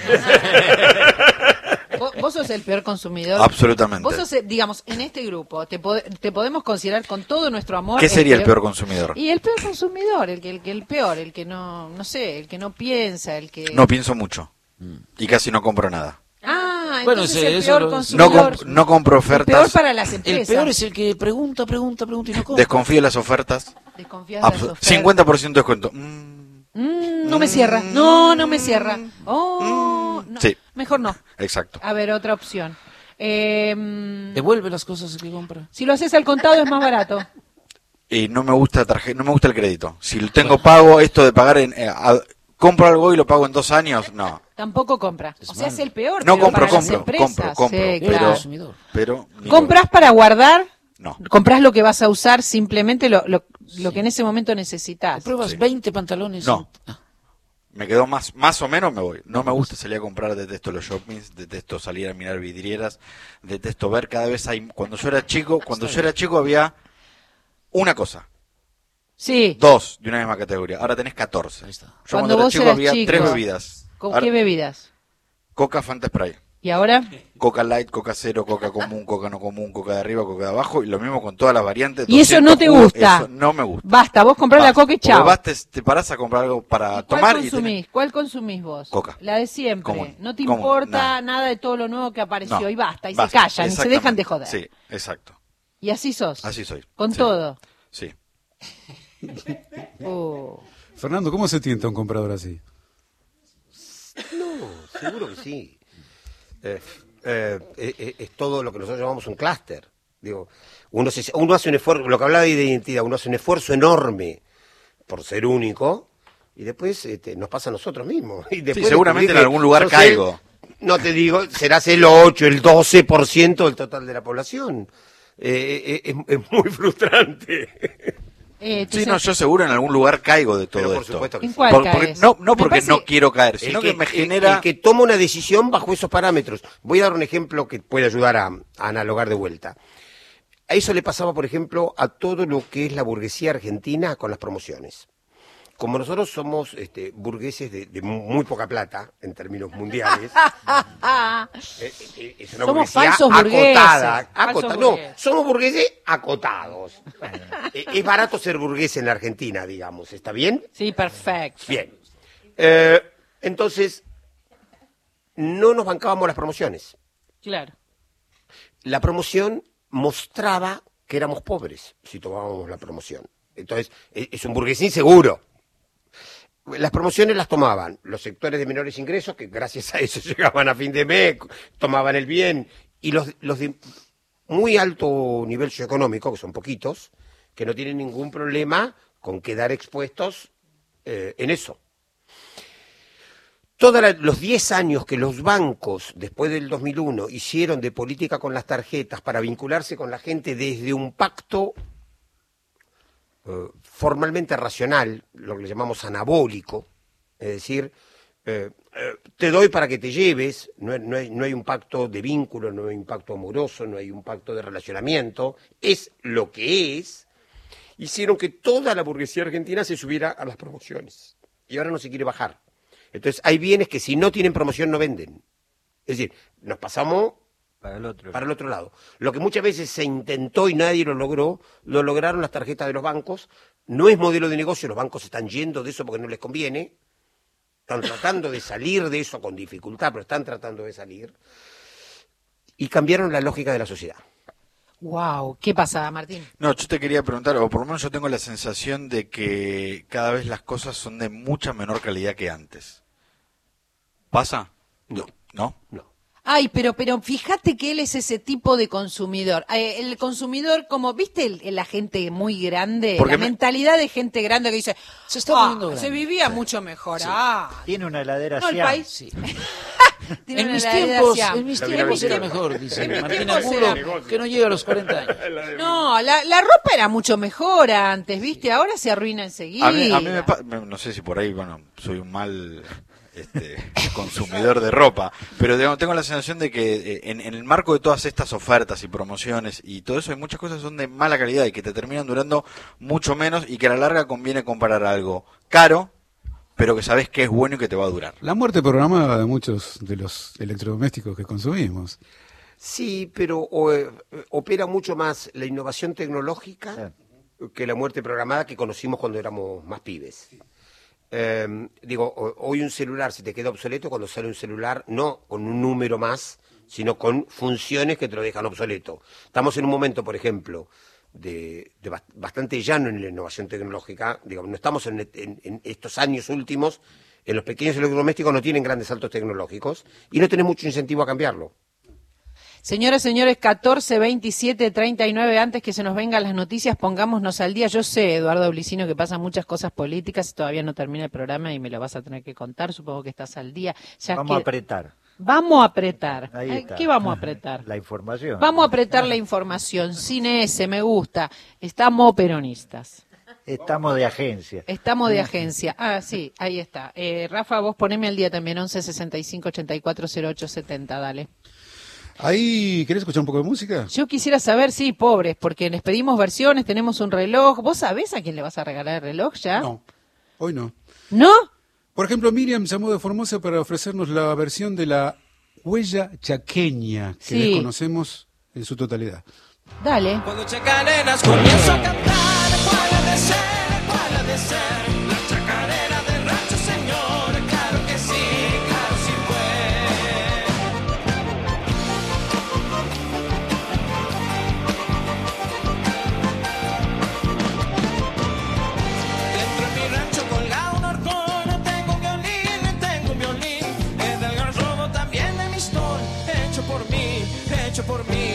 Vos sos el peor consumidor. Absolutamente. Vos sos, digamos, en este grupo, te podemos considerar con todo nuestro amor. ¿Qué sería el peor consumidor? Y el peor consumidor, el peor, el que no sé, el que no piensa, el que... No pienso mucho. Y casi no compro nada. Ah, Bueno, entonces ese- el eso peor lo- consumidor. No compro el peor ofertas. para las El empresas. peor es el que pregunta y no compra. Desconfío de las ofertas. Desconfías de las ofertas. 50% de descuento. No me cierra. No me cierra. Oh, no. Sí. Mejor no. Exacto. A ver, otra opción. Devuelve las cosas que compra. Si lo haces al contado es más barato. Y no me gusta no me gusta el crédito. Si lo tengo pago, esto de pagar compro algo y lo pago en 2 años, no. Tampoco compra. O sea, es el peor. No pero compro, para las compro, empresas. compro, Sí, pero, claro. pero ¿Compras para guardar? No. ¿Compras lo que vas a usar simplemente lo que en ese momento necesitas? Pruebas 20 pantalones. No. Me quedo más o menos me voy. No me gusta salir a comprar, detesto los shoppings, detesto salir a mirar vidrieras, detesto ver cada vez hay. Cuando yo era chico había una cosa. Sí. 2 de una misma categoría. Ahora tenés 14. Yo cuando era vos chico eras había chico, 3 bebidas. ¿Con Ahora, qué bebidas? Coca, Fanta, Spray. ¿Y ahora? Coca Light, Coca Cero, Coca Común, Coca No Común, Coca de arriba, Coca de abajo, y lo mismo con todas las variantes. ¿Y eso 200 no te jugos, gusta? Eso no me gusta. Basta, vos comprás la Basta, Coca y porque chao. vas, te parás a comprar algo para tomar y tenés... ¿Cuál consumís vos? Coca. La de siempre. Común. No te Común. importa nada de todo lo nuevo que apareció. No. Y basta, y Basta. se callan, y se dejan de joder. Sí, exacto. Y así sos. Así soy. Con Sí. todo. Sí. Fernando, ¿cómo se tienta un comprador así? No, seguro que sí. Es todo lo que nosotros llamamos un clúster. Digo, uno hace un esfuerzo, lo que hablaba de identidad, uno hace un esfuerzo enorme por ser único y después nos pasa a nosotros mismos. Y después seguramente en algún lugar sos caigo. No te digo, serás el 8, el 12% del total de la población. Es muy frustrante. Sí, no, yo seguro en algún lugar caigo de todo Pero por esto. supuesto que ¿En sí. cuál Porque caes? no Me porque parece- no quiero caer, sino que me genera... el que toma una decisión bajo esos parámetros. Voy a dar un ejemplo que puede ayudar a analogar de vuelta. A eso le pasaba, por ejemplo, a todo lo que es la burguesía argentina con las promociones. Como nosotros somos burgueses de muy poca plata, en términos mundiales, es una Somos burguesía falsos burgueses. Falsos No, burgueses. somos burgueses acotados. Es barato ser burgués en la Argentina, digamos. ¿Está bien? Sí, perfecto. Bien. Entonces, no nos bancábamos las promociones. Claro. La promoción mostraba que éramos pobres si tomábamos la promoción. Entonces, es un burguesín seguro. Las promociones las tomaban los sectores de menores ingresos, que gracias a eso llegaban a fin de mes, tomaban el bien, y los de muy alto nivel socioeconómico, que son poquitos, que no tienen ningún problema con quedar expuestos en eso. Todos los 10 años que los bancos, después del 2001, hicieron de política con las tarjetas para vincularse con la gente desde un pacto formalmente racional, lo que le llamamos anabólico, es decir, te doy para que te lleves, no hay un pacto de vínculo, no hay un pacto amoroso, no hay un pacto de relacionamiento, es lo que es, hicieron que toda la burguesía argentina se subiera a las promociones, y ahora no se quiere bajar. Entonces hay bienes que si no tienen promoción no venden. Es decir, nos pasamos para el otro lado. Lo que muchas veces se intentó y nadie lo logró, lo lograron las tarjetas de los bancos. No es modelo de negocio, los bancos están yendo de eso porque no les conviene. Están tratando de salir de eso con dificultad, pero están tratando de salir. Y cambiaron la lógica de la sociedad. Wow, ¿qué pasa, Martín? No, yo te quería preguntar, o por lo menos yo tengo la sensación de que cada vez las cosas son de mucha menor calidad que antes. ¿Pasa? No. ¿No? No. Ay, pero fíjate que él es ese tipo de consumidor. El consumidor, como, ¿viste la gente muy grande? Porque la mentalidad de gente grande que dice, Se está poniendo grande. se vivía mucho mejor. Tiene una heladera No, el Siam. país. Sí. Tiene En una mis heladera tiempos, Siam. en mis La tiempos mira, era mira. mejor, En dice mis Martín tiempos Angulo, era- que no llega a los 40 años. No, la ropa era mucho mejor antes, ¿viste? Ahora se arruina enseguida. A mí no sé si por ahí, bueno, soy un mal consumidor de ropa, pero digamos, tengo la sensación de que en el marco de todas estas ofertas y promociones y todo eso, hay muchas cosas que son de mala calidad y que te terminan durando mucho menos y que a la larga conviene comprar algo caro, pero que sabes que es bueno y que te va a durar. La muerte programada de muchos de los electrodomésticos que consumimos. Sí, pero opera mucho más la innovación tecnológica que la muerte programada que conocimos cuando éramos más pibes. Hoy un celular se te queda obsoleto cuando sale un celular, no con un número más, sino con funciones que te lo dejan obsoleto. Estamos en un momento, por ejemplo, de bastante llano en la innovación tecnológica. No estamos en estos años últimos, en los pequeños electrodomésticos no tienen grandes saltos tecnológicos y no tenés mucho incentivo a cambiarlo. Señoras, señores, 14:27:39, antes que se nos vengan las noticias, pongámonos al día. Yo sé, Eduardo Blicino, que pasan muchas cosas políticas y todavía no termina el programa y me lo vas a tener que contar, supongo que estás al día. Vamos a apretar. Vamos a apretar. Ahí está. ¿Qué vamos a apretar? La información. Vamos a apretar la información. Cine S, me gusta. Estamos peronistas. Estamos de agencia. Estamos de agencia. Ah, sí, ahí está. Rafa, vos poneme al día también, 11-65-84-08-70, dale. Ahí, ¿querés escuchar un poco de música? Yo quisiera saber, sí, pobres, porque les pedimos versiones, tenemos un reloj. ¿Vos sabés a quién le vas a regalar el reloj ya? No, hoy no. ¿No? Por ejemplo, Miriam llamó de Formosa para ofrecernos la versión de la huella chaqueña, que Sí. desconocemos en su totalidad. Dale. Cuando chacareras comienzo a cantar, ¿cuál ha de ser? ¿Cuál ha de ser? La chacarera del rancho, señor. Claro que sí fue. Dentro de mi rancho colgado un horcón, tengo un violín, es del garrobo también de mi stone, hecho por mí, hecho por mí.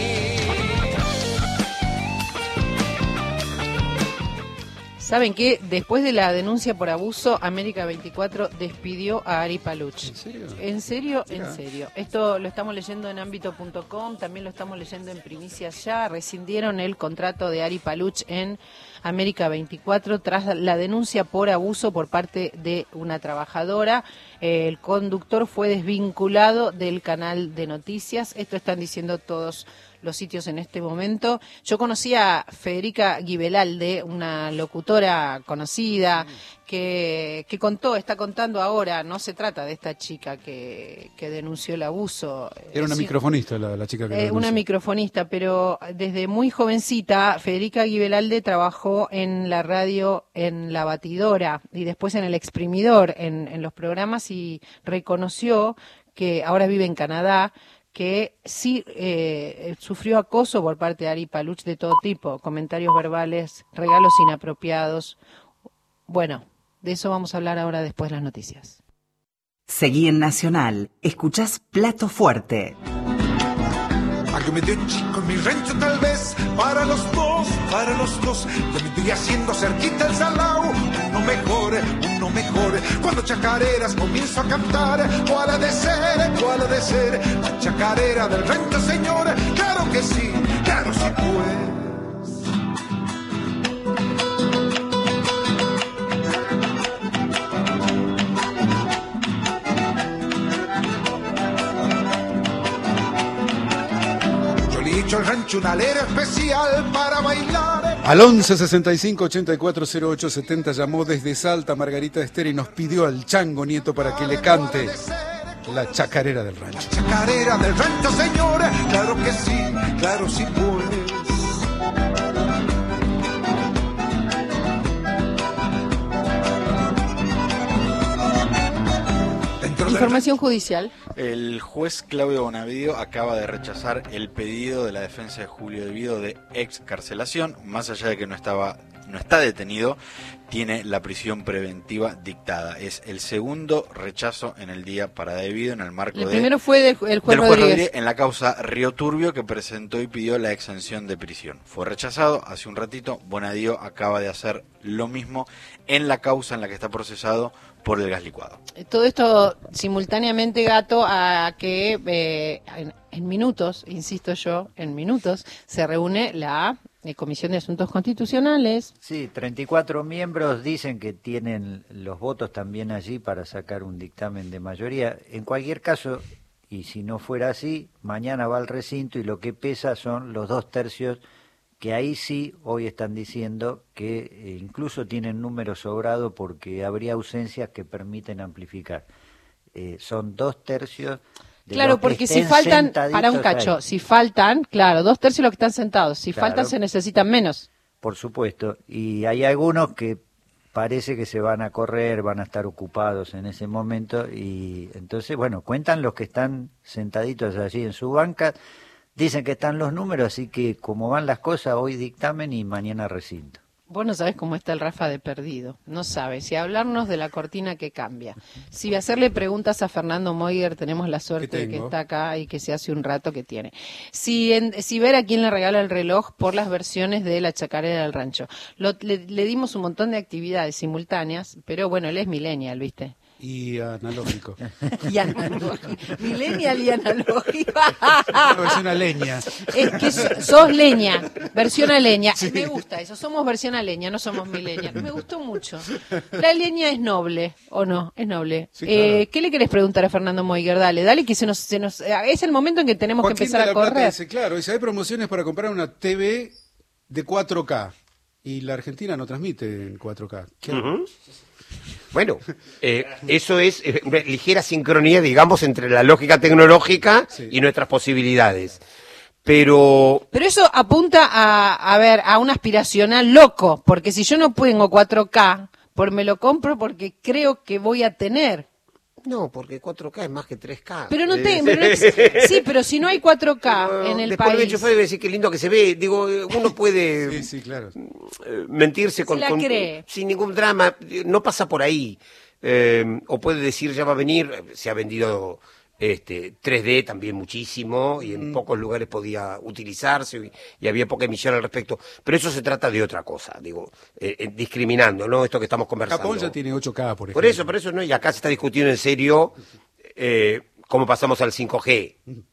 ¿Saben qué? Después de la denuncia por abuso, América 24 despidió a Ari Paluch. ¿En serio? ¿En serio? Mirá. En serio. Esto lo estamos leyendo en ámbito.com, también lo estamos leyendo en Primicias Ya. Rescindieron el contrato de Ari Paluch en América 24 tras la denuncia por abuso por parte de una trabajadora. El conductor fue desvinculado del canal de noticias. Esto están diciendo todos los sitios en este momento. Yo conocí a Federica Guibelalde, una locutora conocida, que está contando ahora, no se trata de esta chica que denunció el abuso. Era una Sí, microfonista la chica que lo una denunció. microfonista, pero desde muy jovencita, Federica Guibelalde trabajó en la radio, en La Batidora y después en El Exprimidor, en los programas, y reconoció que ahora vive en Canadá, que sí sufrió acoso por parte de Ari Paluch de todo tipo, comentarios verbales, regalos inapropiados. Bueno, de eso vamos a hablar ahora después de las noticias. Seguí en Nacional. Escuchás Plato Fuerte. Algo medio chico en mi rancho tal vez, para los dos, ya me estoy haciendo cerquita el salao, uno mejor, cuando chacareras comienzo a cantar, ¿cuál ha de ser, la chacarera del rancho, señor? Claro que sí pues. El rancho una alera especial para bailar. Al 11-65-84-08-70 llamó desde Salta Margarita Esther y nos pidió al Chango Nieto para que le cante la chacarera del rancho. La chacarera del rancho, señora, claro sí pues. Información judicial. El juez Claudio Bonavidio acaba de rechazar el pedido de la defensa de Julio De Vido de excarcelación, más allá de que no está detenido, tiene la prisión preventiva dictada. Es el segundo rechazo en el día para De Vido en el marco El primero fue del juez Rodríguez en la causa Río Turbio, que presentó y pidió la exención de prisión. Fue rechazado hace un ratito. Bonavidio acaba de hacer lo mismo en la causa en la que está procesado por el gas licuado. Todo esto simultáneamente, Gato, a que en minutos, insisto yo, en minutos, se reúne la Comisión de Asuntos Constitucionales. Sí, 34 miembros dicen que tienen los votos también allí para sacar un dictamen de mayoría. En cualquier caso, y si no fuera así, mañana va al recinto y lo que pesa son los 2/3, que ahí sí hoy están diciendo que incluso tienen número sobrado porque habría ausencias que permiten amplificar. Son 2/3. Claro, porque si faltan, para un cacho, ahí. si faltan, claro, 2/3 de los que están sentados, si Claro. faltan se necesitan menos. Por supuesto, y hay algunos que parece que se van a correr, van a estar ocupados en ese momento, y entonces, bueno, cuentan los que están sentaditos allí en su banca, dicen que están los números, así que como van las cosas, hoy dictamen y mañana recinto. Vos no sabés cómo está el Rafa de perdido, no sabe si hablarnos de la cortina que cambia, si hacerle preguntas a Fernando Moiger, tenemos la suerte de que está acá y que se hace un rato que tiene, si ver a quién le regala el reloj por las versiones de La Chacarera del Rancho. Le dimos un montón de actividades simultáneas, pero bueno, él es millennial, ¿viste? Y analógico. Y analógico. Millennial y analógico. Una versión a leña. Es que sos leña, versión a leña. Sí. Me gusta eso, somos versión a leña, no somos millennial. Me gustó mucho. La leña es noble, ¿o no? Es noble. Sí, claro. ¿Qué le querés preguntar a Fernando Moiger? Dale, que se nos es el momento en que tenemos Joaquín que empezar de la a correr. Plata dice, claro, dice, hay promociones para comprar una TV de 4K. Y la Argentina no transmite en 4K. ¿Qué hago? Bueno, eso es una ligera sincronía, digamos, entre la lógica tecnológica y nuestras posibilidades. Pero eso apunta a un aspiracional loco, porque si yo no tengo 4K, me lo compro porque creo que voy a tener. no, porque 4K es más que 3K. Pero no sí, pero si no hay 4K en el después país. Después de decir qué lindo que se ve, digo, uno puede Sí, claro. mentirse cree. sin ningún drama, no pasa por ahí. O puede decir ya va a venir, se ha vendido 3D también muchísimo y en pocos lugares podía utilizarse y había poca emisión al respecto, pero eso se trata de otra cosa, digo, discriminando, ¿no? Esto que estamos conversando. Japón ya tiene 8K, por ejemplo. Por eso, ¿no? Y acá se está discutiendo en serio cómo pasamos al 5G.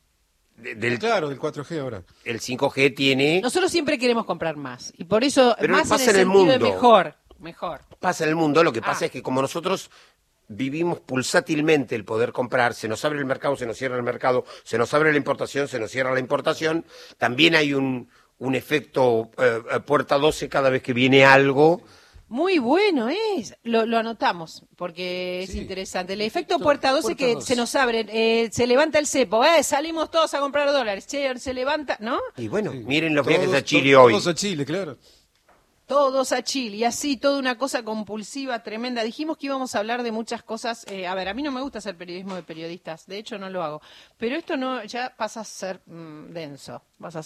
Claro, del 4G ahora. El 5G tiene... Nosotros siempre queremos comprar más y por eso Pero más pasa en el en el sentido de mundo. mejor. Pasa en el mundo, lo que pasa es que como nosotros vivimos pulsátilmente el poder comprar, se nos abre el mercado, se nos cierra el mercado, se nos abre la importación, se nos cierra la importación, también hay un efecto puerta 12 cada vez que viene algo. Muy bueno lo anotamos, porque es interesante. El efecto puerta 12 que se nos abre, se levanta el cepo, salimos todos a comprar dólares, se levanta, ¿no? Y bueno, miren los viajes a Chile hoy. Todos a Chile, claro. Todos a Chile, y así, toda una cosa compulsiva, tremenda. Dijimos que íbamos a hablar de muchas cosas. A mí no me gusta hacer periodismo de periodistas, de hecho no lo hago. Pero esto no ya pasa a ser denso,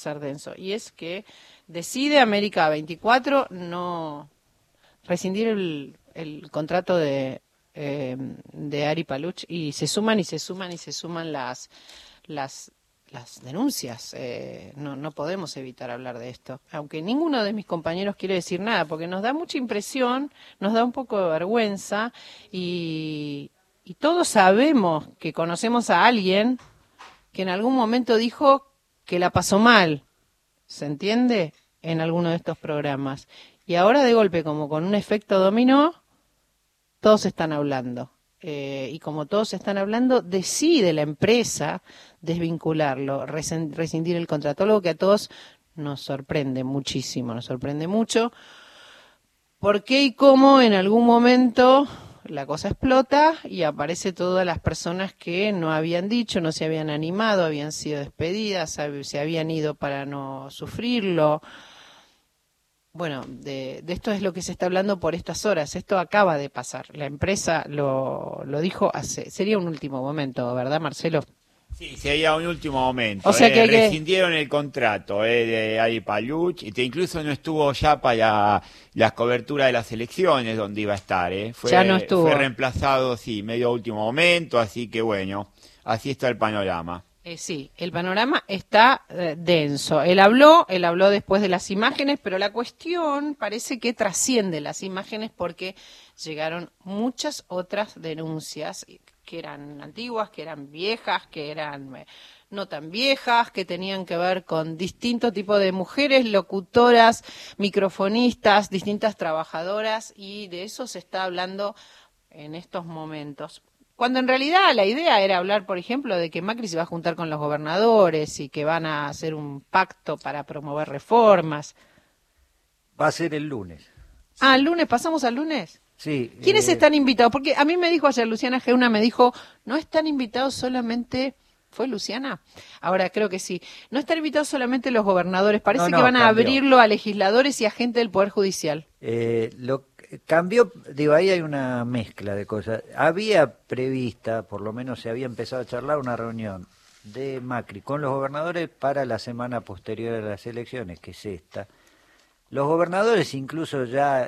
Y es que decide América 24 no rescindir el contrato de Ari Paluch, y se suman las denuncias. No podemos evitar hablar de esto, aunque ninguno de mis compañeros quiere decir nada, porque nos da mucha impresión, nos da un poco de vergüenza, y todos sabemos que conocemos a alguien que en algún momento dijo que la pasó mal, ¿se entiende? En alguno de estos programas. Y ahora de golpe, como con un efecto dominó, todos están hablando. Y como todos están hablando, decide la empresa desvincularlo, rescindir el contrato, algo que a todos nos sorprende muchísimo, nos sorprende mucho. ¿Por qué y cómo en algún momento la cosa explota y aparece todas las personas que no habían dicho, no se habían animado, habían sido despedidas, se habían ido para no sufrirlo? Bueno, de esto es lo que se está hablando por estas horas. Esto acaba de pasar. La empresa lo dijo sería un último momento, ¿verdad, Marcelo? Sí, sería un último momento. O sea que rescindieron el contrato de Ari Paluch, incluso no estuvo ya para las coberturas de las elecciones donde iba a estar. Ya no estuvo. Fue reemplazado, medio último momento, así que bueno, así está el panorama. Sí, el panorama está denso. Él habló después de las imágenes, pero la cuestión parece que trasciende las imágenes porque llegaron muchas otras denuncias que eran antiguas, que eran viejas, que eran no tan viejas, que tenían que ver con distintos tipos de mujeres, locutoras, microfonistas, distintas trabajadoras, y de eso se está hablando en estos momentos. Cuando en realidad la idea era hablar, por ejemplo, de que Macri se va a juntar con los gobernadores y que van a hacer un pacto para promover reformas. Va a ser el lunes. Ah, ¿el lunes? ¿Pasamos al lunes? Sí. ¿Quiénes están invitados? Porque a mí me dijo ayer Luciana Geuna, me dijo, no están invitados solamente... ¿Fue Luciana? Ahora creo que sí. No están invitados solamente los gobernadores, parece que van a abrirlo a legisladores y a gente del Poder Judicial. Lo cambió, digo, ahí hay una mezcla de cosas. Había prevista, por lo menos se había empezado a charlar una reunión de Macri con los gobernadores para la semana posterior a las elecciones, que es esta. Los gobernadores incluso ya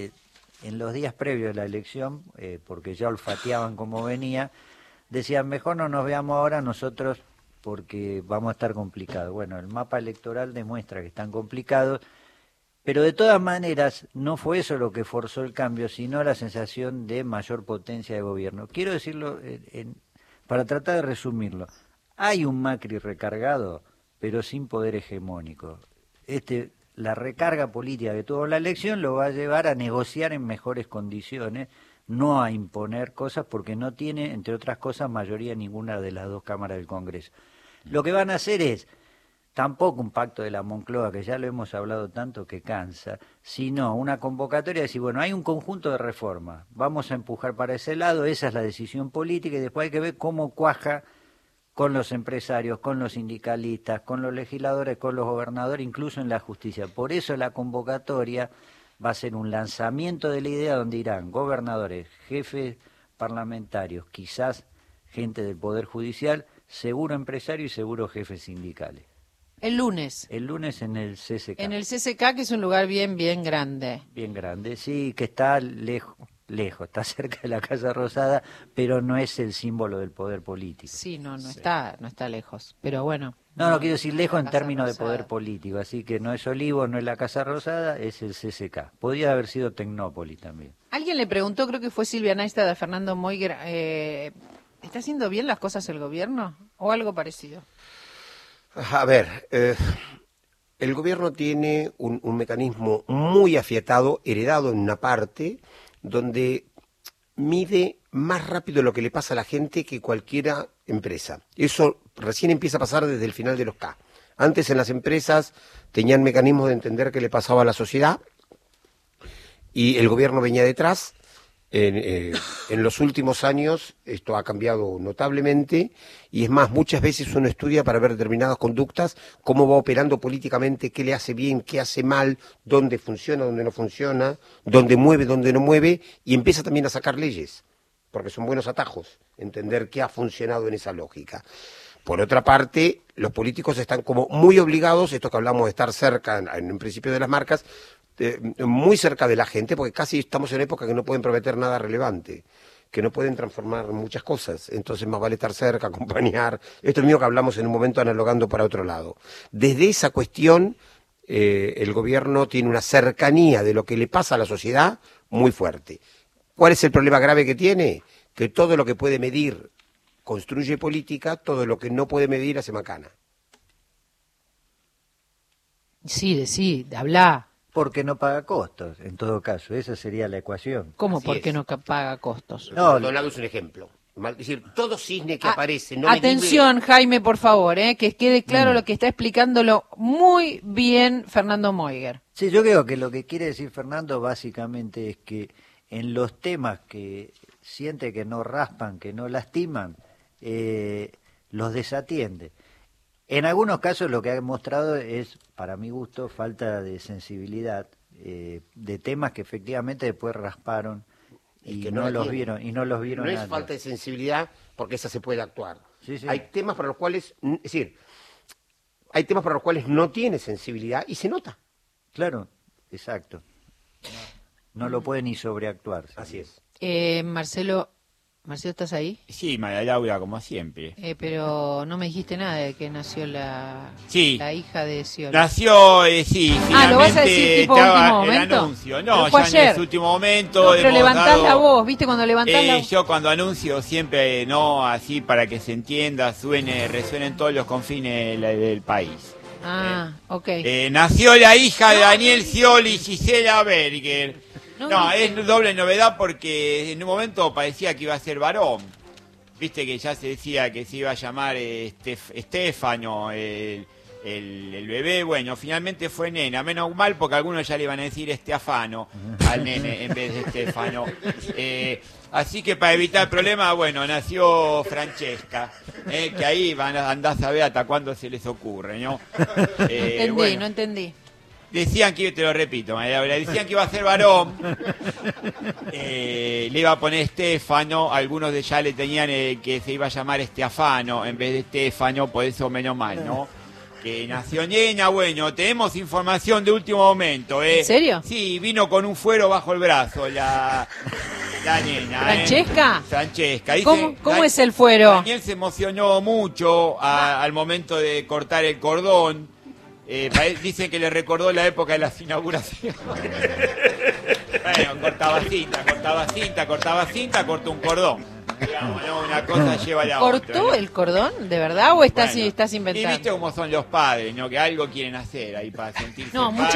en los días previos a la elección, porque ya olfateaban cómo venía, decían, mejor no nos veamos ahora nosotros porque vamos a estar complicados. Bueno, el mapa electoral demuestra que están complicados, pero de todas maneras no fue eso lo que forzó el cambio, sino la sensación de mayor potencia de gobierno. Quiero decirlo, para tratar de resumirlo, hay un Macri recargado, pero sin poder hegemónico. La recarga política que tuvo la elección lo va a llevar a negociar en mejores condiciones, no a imponer cosas porque no tiene, entre otras cosas, mayoría en ninguna de las dos cámaras del Congreso. Lo que van a hacer es, tampoco un pacto de la Moncloa, que ya lo hemos hablado tanto que cansa, sino una convocatoria de decir, bueno, hay un conjunto de reformas, vamos a empujar para ese lado, esa es la decisión política, y después hay que ver cómo cuaja con los empresarios, con los sindicalistas, con los legisladores, con los gobernadores, incluso en la justicia. Por eso la convocatoria va a ser un lanzamiento de la idea donde irán gobernadores, jefes parlamentarios, quizás gente del Poder Judicial, seguro empresarios y seguro jefes sindicales. El lunes. El lunes en el CCK. En el CCK, que es un lugar bien grande. Bien grande, sí, que está lejos, está cerca de la Casa Rosada, pero no es el símbolo del poder político. Sí, no está lejos, pero bueno. No quiero decir lejos en términos de poder político, así que no es Olivos, no es la Casa Rosada, es el CCK. Podría haber sido Tecnópolis también. Alguien le preguntó, creo que fue Silvia Naista de Fernando Moiger, ¿está haciendo bien las cosas el gobierno o algo parecido? A ver, el gobierno tiene un mecanismo muy afiatado, heredado en una parte, donde mide más rápido lo que le pasa a la gente que cualquier empresa. Eso recién empieza a pasar desde el final de los K. Antes en las empresas tenían mecanismos de entender qué le pasaba a la sociedad y el gobierno venía detrás. En los últimos años esto ha cambiado notablemente y es más, muchas veces uno estudia para ver determinadas conductas, cómo va operando políticamente, qué le hace bien, qué hace mal, dónde funciona, dónde no funciona, dónde mueve, dónde no mueve, y empieza también a sacar leyes, porque son buenos atajos, entender qué ha funcionado en esa lógica. Por otra parte, los políticos están como muy obligados, esto que hablamos de estar cerca, en un principio de las marcas, muy cerca de la gente, porque casi estamos en época que no pueden prometer nada relevante, que no pueden transformar muchas cosas, entonces más vale estar cerca, acompañar, esto es mío que hablamos en un momento analogando para otro lado. Desde esa cuestión, el gobierno tiene una cercanía de lo que le pasa a la sociedad muy fuerte. ¿Cuál es el problema grave que tiene? Que todo lo que puede medir construye política, todo lo que no puede medir hace macana. Sí, habla. Porque no paga costos, en todo caso, esa sería la ecuación. ¿Cómo porque no paga costos? No, es un ejemplo. Es decir, todo cisne que aparece... No atención, Jaime, por favor, que quede claro lo que está explicándolo muy bien Fernando Moiger. Sí, yo creo que lo que quiere decir Fernando básicamente es que en los temas que siente que no raspan, que no lastiman, los desatiende. En algunos casos lo que ha mostrado es, para mi gusto, falta de sensibilidad de temas que efectivamente después rasparon y que no los vieron No es antes. falta de sensibilidad porque esa se puede actuar. Sí. Hay temas para los cuales, hay temas para los cuales no tiene sensibilidad y se nota. Claro, exacto. No lo puede ni sobreactuar. Así es. Marcelo, Marcelo, ¿estás ahí? Sí, María Laura, como siempre. Pero no me dijiste nada de que nació la hija de Scioli. Nació, sí, ¿lo vas a decir tipo estaba último momento? el anuncio. No, fue ya ayer. en ese último momento. No, pero hemos levantás dado, la voz, ¿viste? Cuando levantás la voz. Yo cuando anuncio siempre, no, así para que se entienda, resuene en todos los confines del país. Ok. Nació la hija de Daniel Scioli, Gisela Berger. No, es doble novedad porque en un momento parecía que iba a ser varón. Viste que ya se decía que se iba a llamar Estefano, el bebé. Bueno, finalmente fue nena. Menos mal porque algunos ya le iban a decir Esteafano al nene en vez de Estefano. Así que para evitar problemas, bueno, nació Francesca, que ahí andás a ver hasta cuándo se les ocurre, ¿no? No entendí. Decían que, te lo repito, decían que iba a ser varón, le iba a poner Estefano, algunos de ya le tenían que se iba a llamar Esteafano en vez de Estefano, por eso menos mal, ¿no? Que nació nena, bueno, tenemos información de último momento, ¿En serio? Sí, vino con un fuero bajo el brazo la nena. ¿Francesca? Francesca. ¿Cómo es el fuero? Daniel se emocionó mucho al momento de cortar el cordón. Dicen que le recordó la época de las inauguraciones. Bueno, cortaba cinta, cortó un cordón. Digamos, ¿no? Una cosa lleva a la otra. ¿Cortó el cordón? ¿De verdad? ¿O estás inventando? Y viste cómo son los padres, ¿no? Que algo quieren hacer ahí para sentirse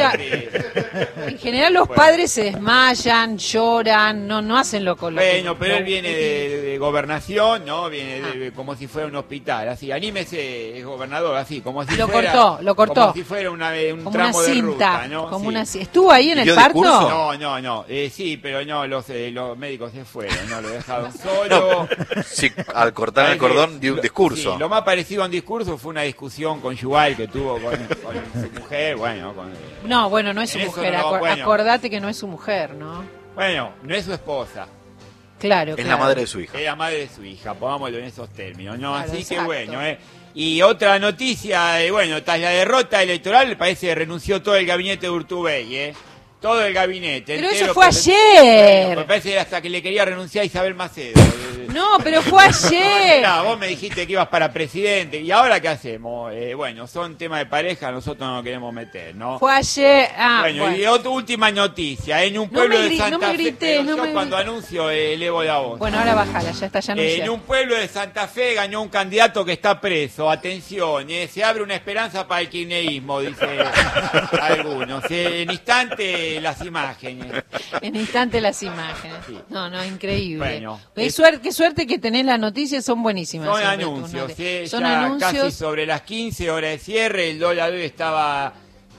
En general los padres se desmayan, lloran, no hacen lo con lo Bueno, pero él viene de gobernación, ¿no? Viene como si fuera un hospital, así. Anímese, es gobernador, así, como si lo fuera... cortó. Como si fuera un como tramo una cinta, de ruta, ¿no? Como una cinta. ¿Estuvo ahí en el parto? No. Sí, pero no, los médicos se fueron, ¿no? Lo dejaron solo. Sí, al cortar el cordón dio un discurso. Sí, lo más parecido a un discurso fue una discusión conyugal que tuvo con su mujer, no es su mujer, acordate que no es su mujer, ¿no? Bueno, no es su esposa. Claro. Es la madre de su hija. Es la madre de su hija, pongámoslo en esos términos, ¿no? Claro, así exacto. que bueno, Y otra noticia, tras la derrota electoral, parece que renunció todo el gabinete de Urtubey, Todo el gabinete. Pero entero, eso fue ayer. Me parece hasta que le quería renunciar a Isabel Macedo. No, pero fue ayer. No, vos me dijiste que ibas para presidente. ¿Y ahora qué hacemos? Son temas de pareja, nosotros no nos queremos meter, ¿no? Fue ayer. Y otra última noticia. En un pueblo de Santa Fe. Cuando anuncio, elevo la voz. Bueno, ahora bájala, ya está, ya anunciada. En un pueblo de Santa Fe ganó un candidato que está preso. Atención, se abre una esperanza para el kirchnerismo, dice algunos. En instante las imágenes. En instante las imágenes. Sí. No, increíble. Bueno, qué suerte que tenés las noticias, son buenísimas. Son anuncios, son anuncios. Casi sobre las 15 horas de cierre, el dólar hoy estaba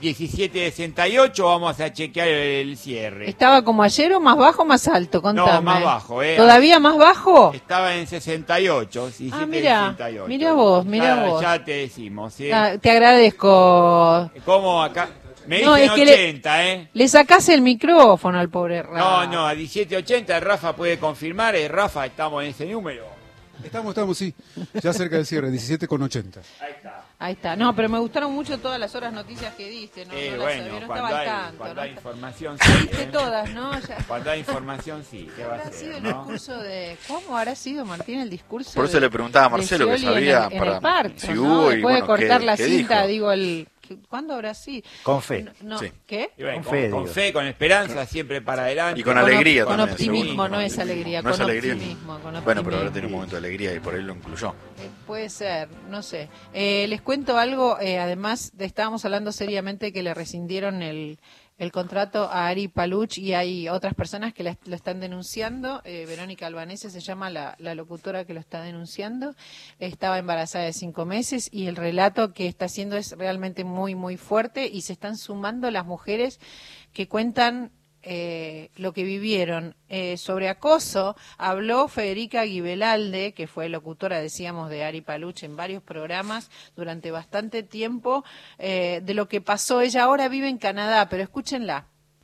17.68, vamos a chequear el cierre. ¿Estaba como ayer o más bajo o más alto? Contame. No, más bajo. ¿Todavía más bajo? Estaba en 68, 17.68. Mira vos. Ya te decimos. Te agradezco. ¿Cómo acá? Me dicen 80, Le sacás el micrófono al pobre Rafa. No, a 17.80 Rafa puede confirmar. Rafa, estamos en ese número. Estamos, sí. Ya cerca del cierre, 17,80. Ahí está. No, pero me gustaron mucho todas las horas noticias que diste. No estaba al tanto. Cuando hay información, sí. Viste todas, ¿no? Cuando hay información, sí. ¿Qué va a ser? Sido el discurso de... ¿Cómo habrá sido, Martín, el discurso? Por eso le preguntaba a Marcelo que sabía en el parto, si hubo. Después de cortar la cinta, dijo? ¿Cuándo habrá sido? Con fe. Sí. ¿Qué? Con fe, con esperanza, siempre para adelante. Y con alegría con también. Optimismo, no es alegría, no con es alegría. Optimismo. Bueno, pero ahora tiene un momento de alegría y por ahí lo incluyó. Puede ser, no sé. Les cuento algo, además estábamos hablando seriamente que le rescindieron el contrato a Ari Paluch y hay otras personas que lo están denunciando. Verónica Albanese se llama la locutora que lo está denunciando. Estaba embarazada de 5 meses y el relato que está haciendo es realmente muy, muy fuerte y se están sumando las mujeres que cuentan lo que vivieron. Sobre acoso habló Federica Guibelalde, que fue locutora, decíamos, de Ari Paluch en varios programas durante bastante tiempo, de lo que pasó. Ella ahora vive en Canadá, pero escúchenla.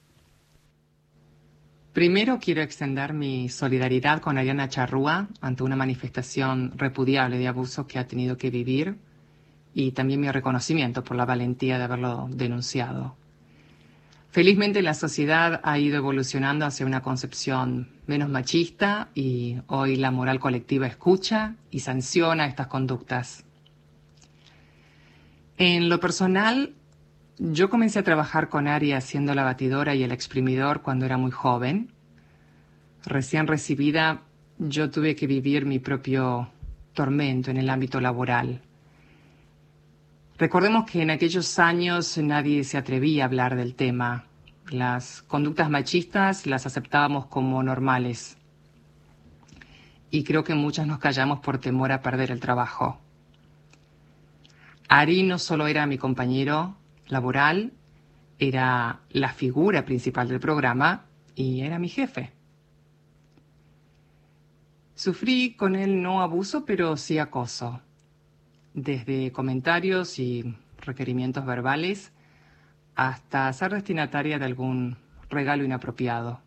Primero quiero extender mi solidaridad con Ariana Charrúa ante una manifestación repudiable de abusos que ha tenido que vivir y también mi reconocimiento por la valentía de haberlo denunciado. Felizmente la sociedad ha ido evolucionando hacia una concepción menos machista y hoy la moral colectiva escucha y sanciona estas conductas. En lo personal, yo comencé a trabajar con Ari haciendo la batidora y el exprimidor cuando era muy joven. Recién recibida, yo tuve que vivir mi propio tormento en el ámbito laboral. Recordemos que en aquellos años nadie se atrevía a hablar del tema. Las conductas machistas las aceptábamos como normales. Y creo que muchas nos callamos por temor a perder el trabajo. Ari no solo era mi compañero laboral, era la figura principal del programa y era mi jefe. Sufrí con él no abuso, pero sí acoso. Desde comentarios y requerimientos verbales hasta ser destinataria de algún regalo inapropiado.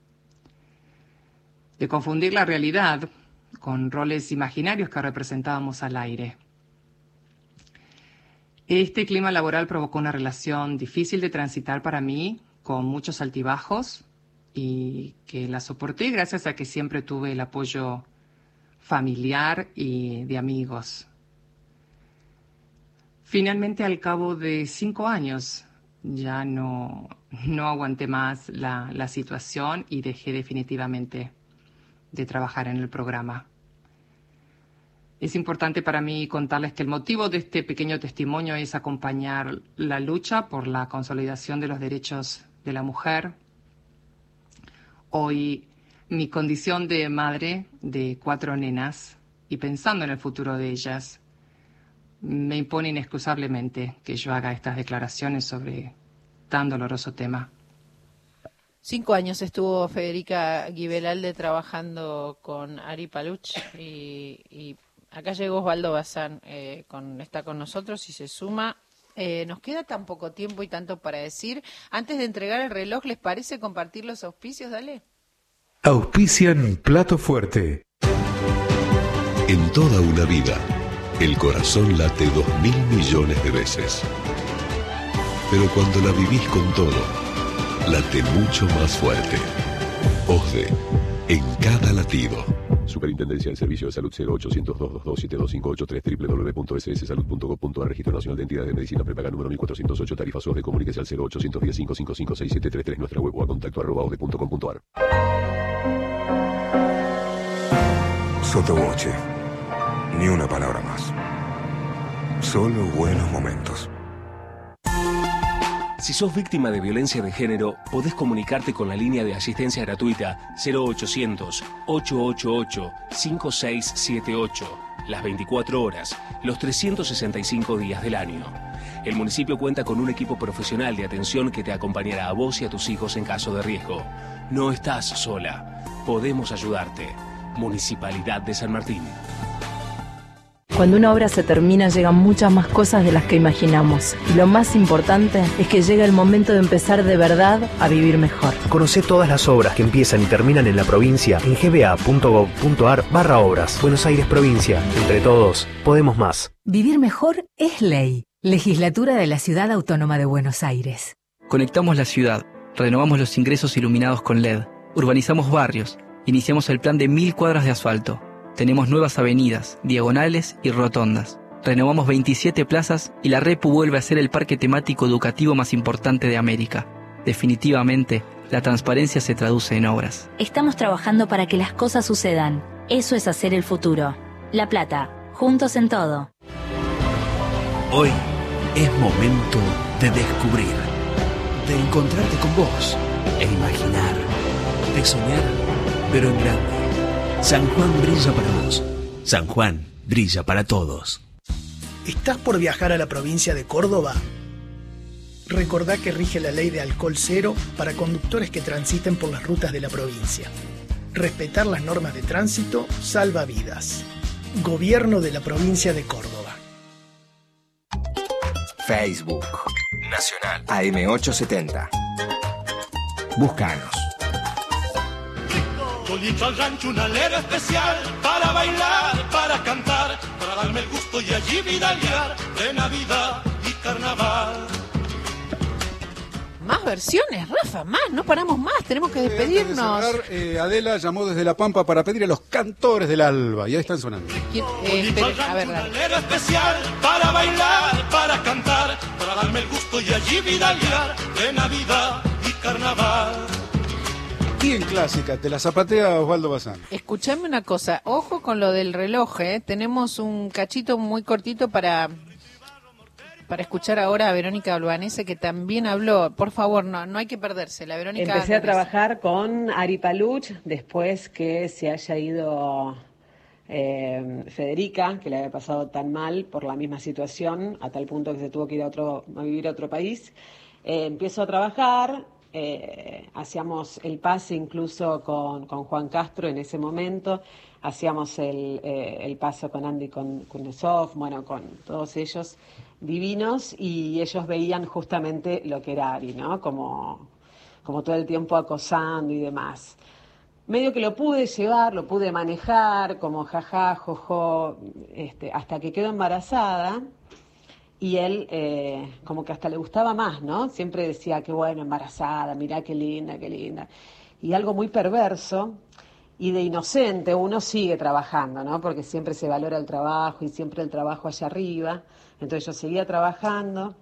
De confundir la realidad con roles imaginarios que representábamos al aire. Este clima laboral provocó una relación difícil de transitar para mí, con muchos altibajos, y que la soporté gracias a que siempre tuve el apoyo familiar y de amigos. Finalmente, al cabo de 5 años, ya no aguanté más la situación y dejé definitivamente de trabajar en el programa. Es importante para mí contarles que el motivo de este pequeño testimonio es acompañar la lucha por la consolidación de los derechos de la mujer. Hoy, mi condición de madre de 4 nenas y pensando en el futuro de ellas, me impone inexcusablemente que yo haga estas declaraciones sobre tan doloroso tema. 5 años estuvo Federica Guibelalde trabajando con Ari Paluch y acá llegó Osvaldo Bazán, está con nosotros y se suma. Nos queda tan poco tiempo y tanto para decir. Antes de entregar el reloj, ¿les parece compartir los auspicios? Dale. Auspician Plato Fuerte. En toda una vida, el corazón late 2.000 millones de veces. Pero cuando la vivís con todo, late mucho más fuerte. OSDE, en cada latido. Superintendencia del Servicio de Salud 0800-222-7258 www.sssalud.gov.ar Registro Nacional de Entidades de Medicina Prepaga número 1408 Tarifas OSDE. Comuníquese al 0810-555-6733 nuestra web o a contacto@osde.com.ar. Sottovoce. Ni una palabra más. Solo buenos momentos. Si sos víctima de violencia de género, podés comunicarte con la línea de asistencia gratuita 0800-888-5678, las 24 horas, los 365 días del año. El municipio cuenta con un equipo profesional de atención que te acompañará a vos y a tus hijos en caso de riesgo. No estás sola. Podemos ayudarte. Municipalidad de San Martín. Cuando una obra se termina llegan muchas más cosas de las que imaginamos. Y lo más importante es que llega el momento de empezar de verdad a vivir mejor. Conocé todas las obras que empiezan y terminan en la provincia en gba.gov.ar/obras. Buenos Aires Provincia. Entre todos, podemos más. Vivir mejor es ley. Legislatura de la Ciudad Autónoma de Buenos Aires. Conectamos la ciudad, renovamos los ingresos iluminados con LED, urbanizamos barrios, iniciamos el plan de 1000 cuadras de asfalto. Tenemos nuevas avenidas, diagonales y rotondas. Renovamos 27 plazas y la Repu vuelve a ser el parque temático educativo más importante de América. Definitivamente, la transparencia se traduce en obras. Estamos trabajando para que las cosas sucedan. Eso es hacer el futuro. La Plata, juntos en todo. Hoy es momento de descubrir, de encontrarte con vos e imaginar, de soñar, pero en grande. San Juan brilla para vos. San Juan brilla para todos. ¿Estás por viajar a la provincia de Córdoba? Recordá que rige la ley de alcohol cero para conductores que transiten por las rutas de la provincia. Respetar las normas de tránsito salva vidas. Gobierno de la provincia de Córdoba. Facebook Nacional AM870. Búscanos. Solito al rancho una lera especial para bailar, para cantar, para darme el gusto y allí vidalear de Navidad y Carnaval. Más versiones, Rafa, más, no paramos más, tenemos que despedirnos. Antes de cerrar, Adela llamó desde La Pampa para pedir a los cantores del alba, y ahí están sonando. A ver, dale. Era especial para bailar, para cantar, para darme el gusto y allí vidalear de Navidad y Carnaval. Y en clásica, te la zapatea Osvaldo Bazán. Escuchame una cosa, ojo con lo del reloj, tenemos un cachito muy cortito para escuchar ahora a Verónica Albanese, que también habló. Por favor, no hay que perderse. La Verónica Empecé a trabajar con Ari Paluch después que se haya ido Federica, que le había pasado tan mal por la misma situación, a tal punto que se tuvo que ir a vivir a otro país. Empiezo a trabajar, hacíamos el pase incluso con Juan Castro en ese momento, hacíamos el paso con Andy Kuznetsov, bueno, con todos ellos divinos, y ellos veían justamente lo que era Ari, ¿no? Como todo el tiempo acosando y demás. Medio que lo pude llevar, lo pude manejar, como jaja, jojo, hasta que quedó embarazada, y él como que hasta le gustaba más, ¿no? Siempre decía, qué bueno, embarazada, mirá qué linda, qué linda. Y algo muy perverso y de inocente, uno sigue trabajando, ¿no? Porque siempre se valora el trabajo y siempre el trabajo allá arriba. Entonces yo seguía trabajando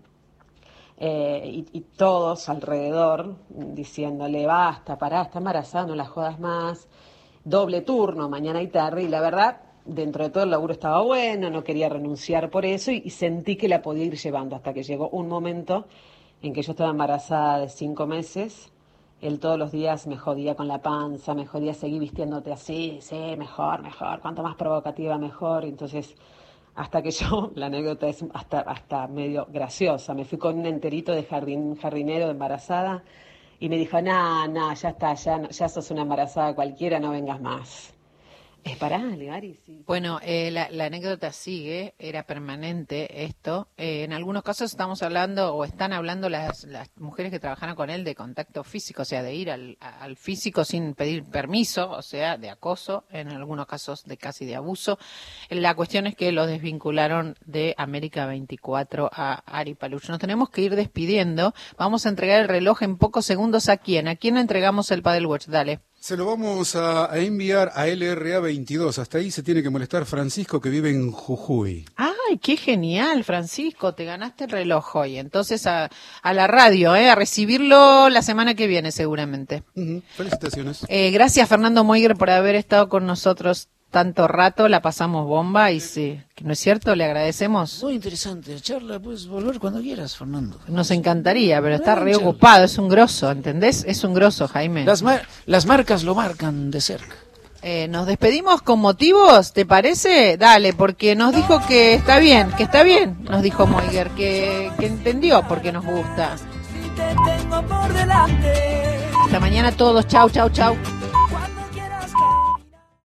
y todos alrededor diciéndole, basta, pará, está embarazada, no la jodas más. Doble turno, mañana y tarde, y la verdad, dentro de todo el laburo estaba bueno, no quería renunciar por eso y sentí que la podía ir llevando hasta que llegó un momento en que yo estaba embarazada de 5 meses. Él todos los días me jodía con la panza, me jodía seguir vistiéndote así, sí, mejor, cuanto más provocativa mejor. Entonces, hasta que yo, la anécdota es hasta medio graciosa, me fui con un enterito de jardinero de embarazada y me dijo, no, ya está, ya sos una embarazada cualquiera, no vengas más. Parale, Ari, sí. Bueno, la anécdota sigue, era permanente esto. En algunos casos estamos hablando, o están hablando las mujeres que trabajaron con él de contacto físico, o sea, de ir al físico sin pedir permiso, o sea, de acoso, en algunos casos de casi de abuso. La cuestión es que lo desvincularon de América 24 a Ari Paluch. Nos tenemos que ir despidiendo. Vamos a entregar el reloj en pocos segundos. ¿A quién? ¿A quién entregamos el Paddle Watch? Dale. Se lo vamos a enviar a LRA 22. Hasta ahí se tiene que molestar Francisco, que vive en Jujuy. ¡Ay, qué genial, Francisco! Te ganaste el reloj hoy. Entonces a la radio, a recibirlo la semana que viene seguramente. Felicitaciones. Gracias, Fernando Moiger, por haber estado con nosotros tanto rato. La pasamos bomba y sí, ¿no es cierto? Le agradecemos. Muy interesante charla, puedes volver cuando quieras, Fernando. Nos encantaría, pero está reocupado, es un grosso, ¿entendés? Es un grosso, Jaime. Las marcas lo marcan de cerca. Nos despedimos con motivos, ¿te parece? Dale, porque nos dijo que está bien, nos dijo Moiger, que entendió porque nos gusta. Hasta mañana todos, chau.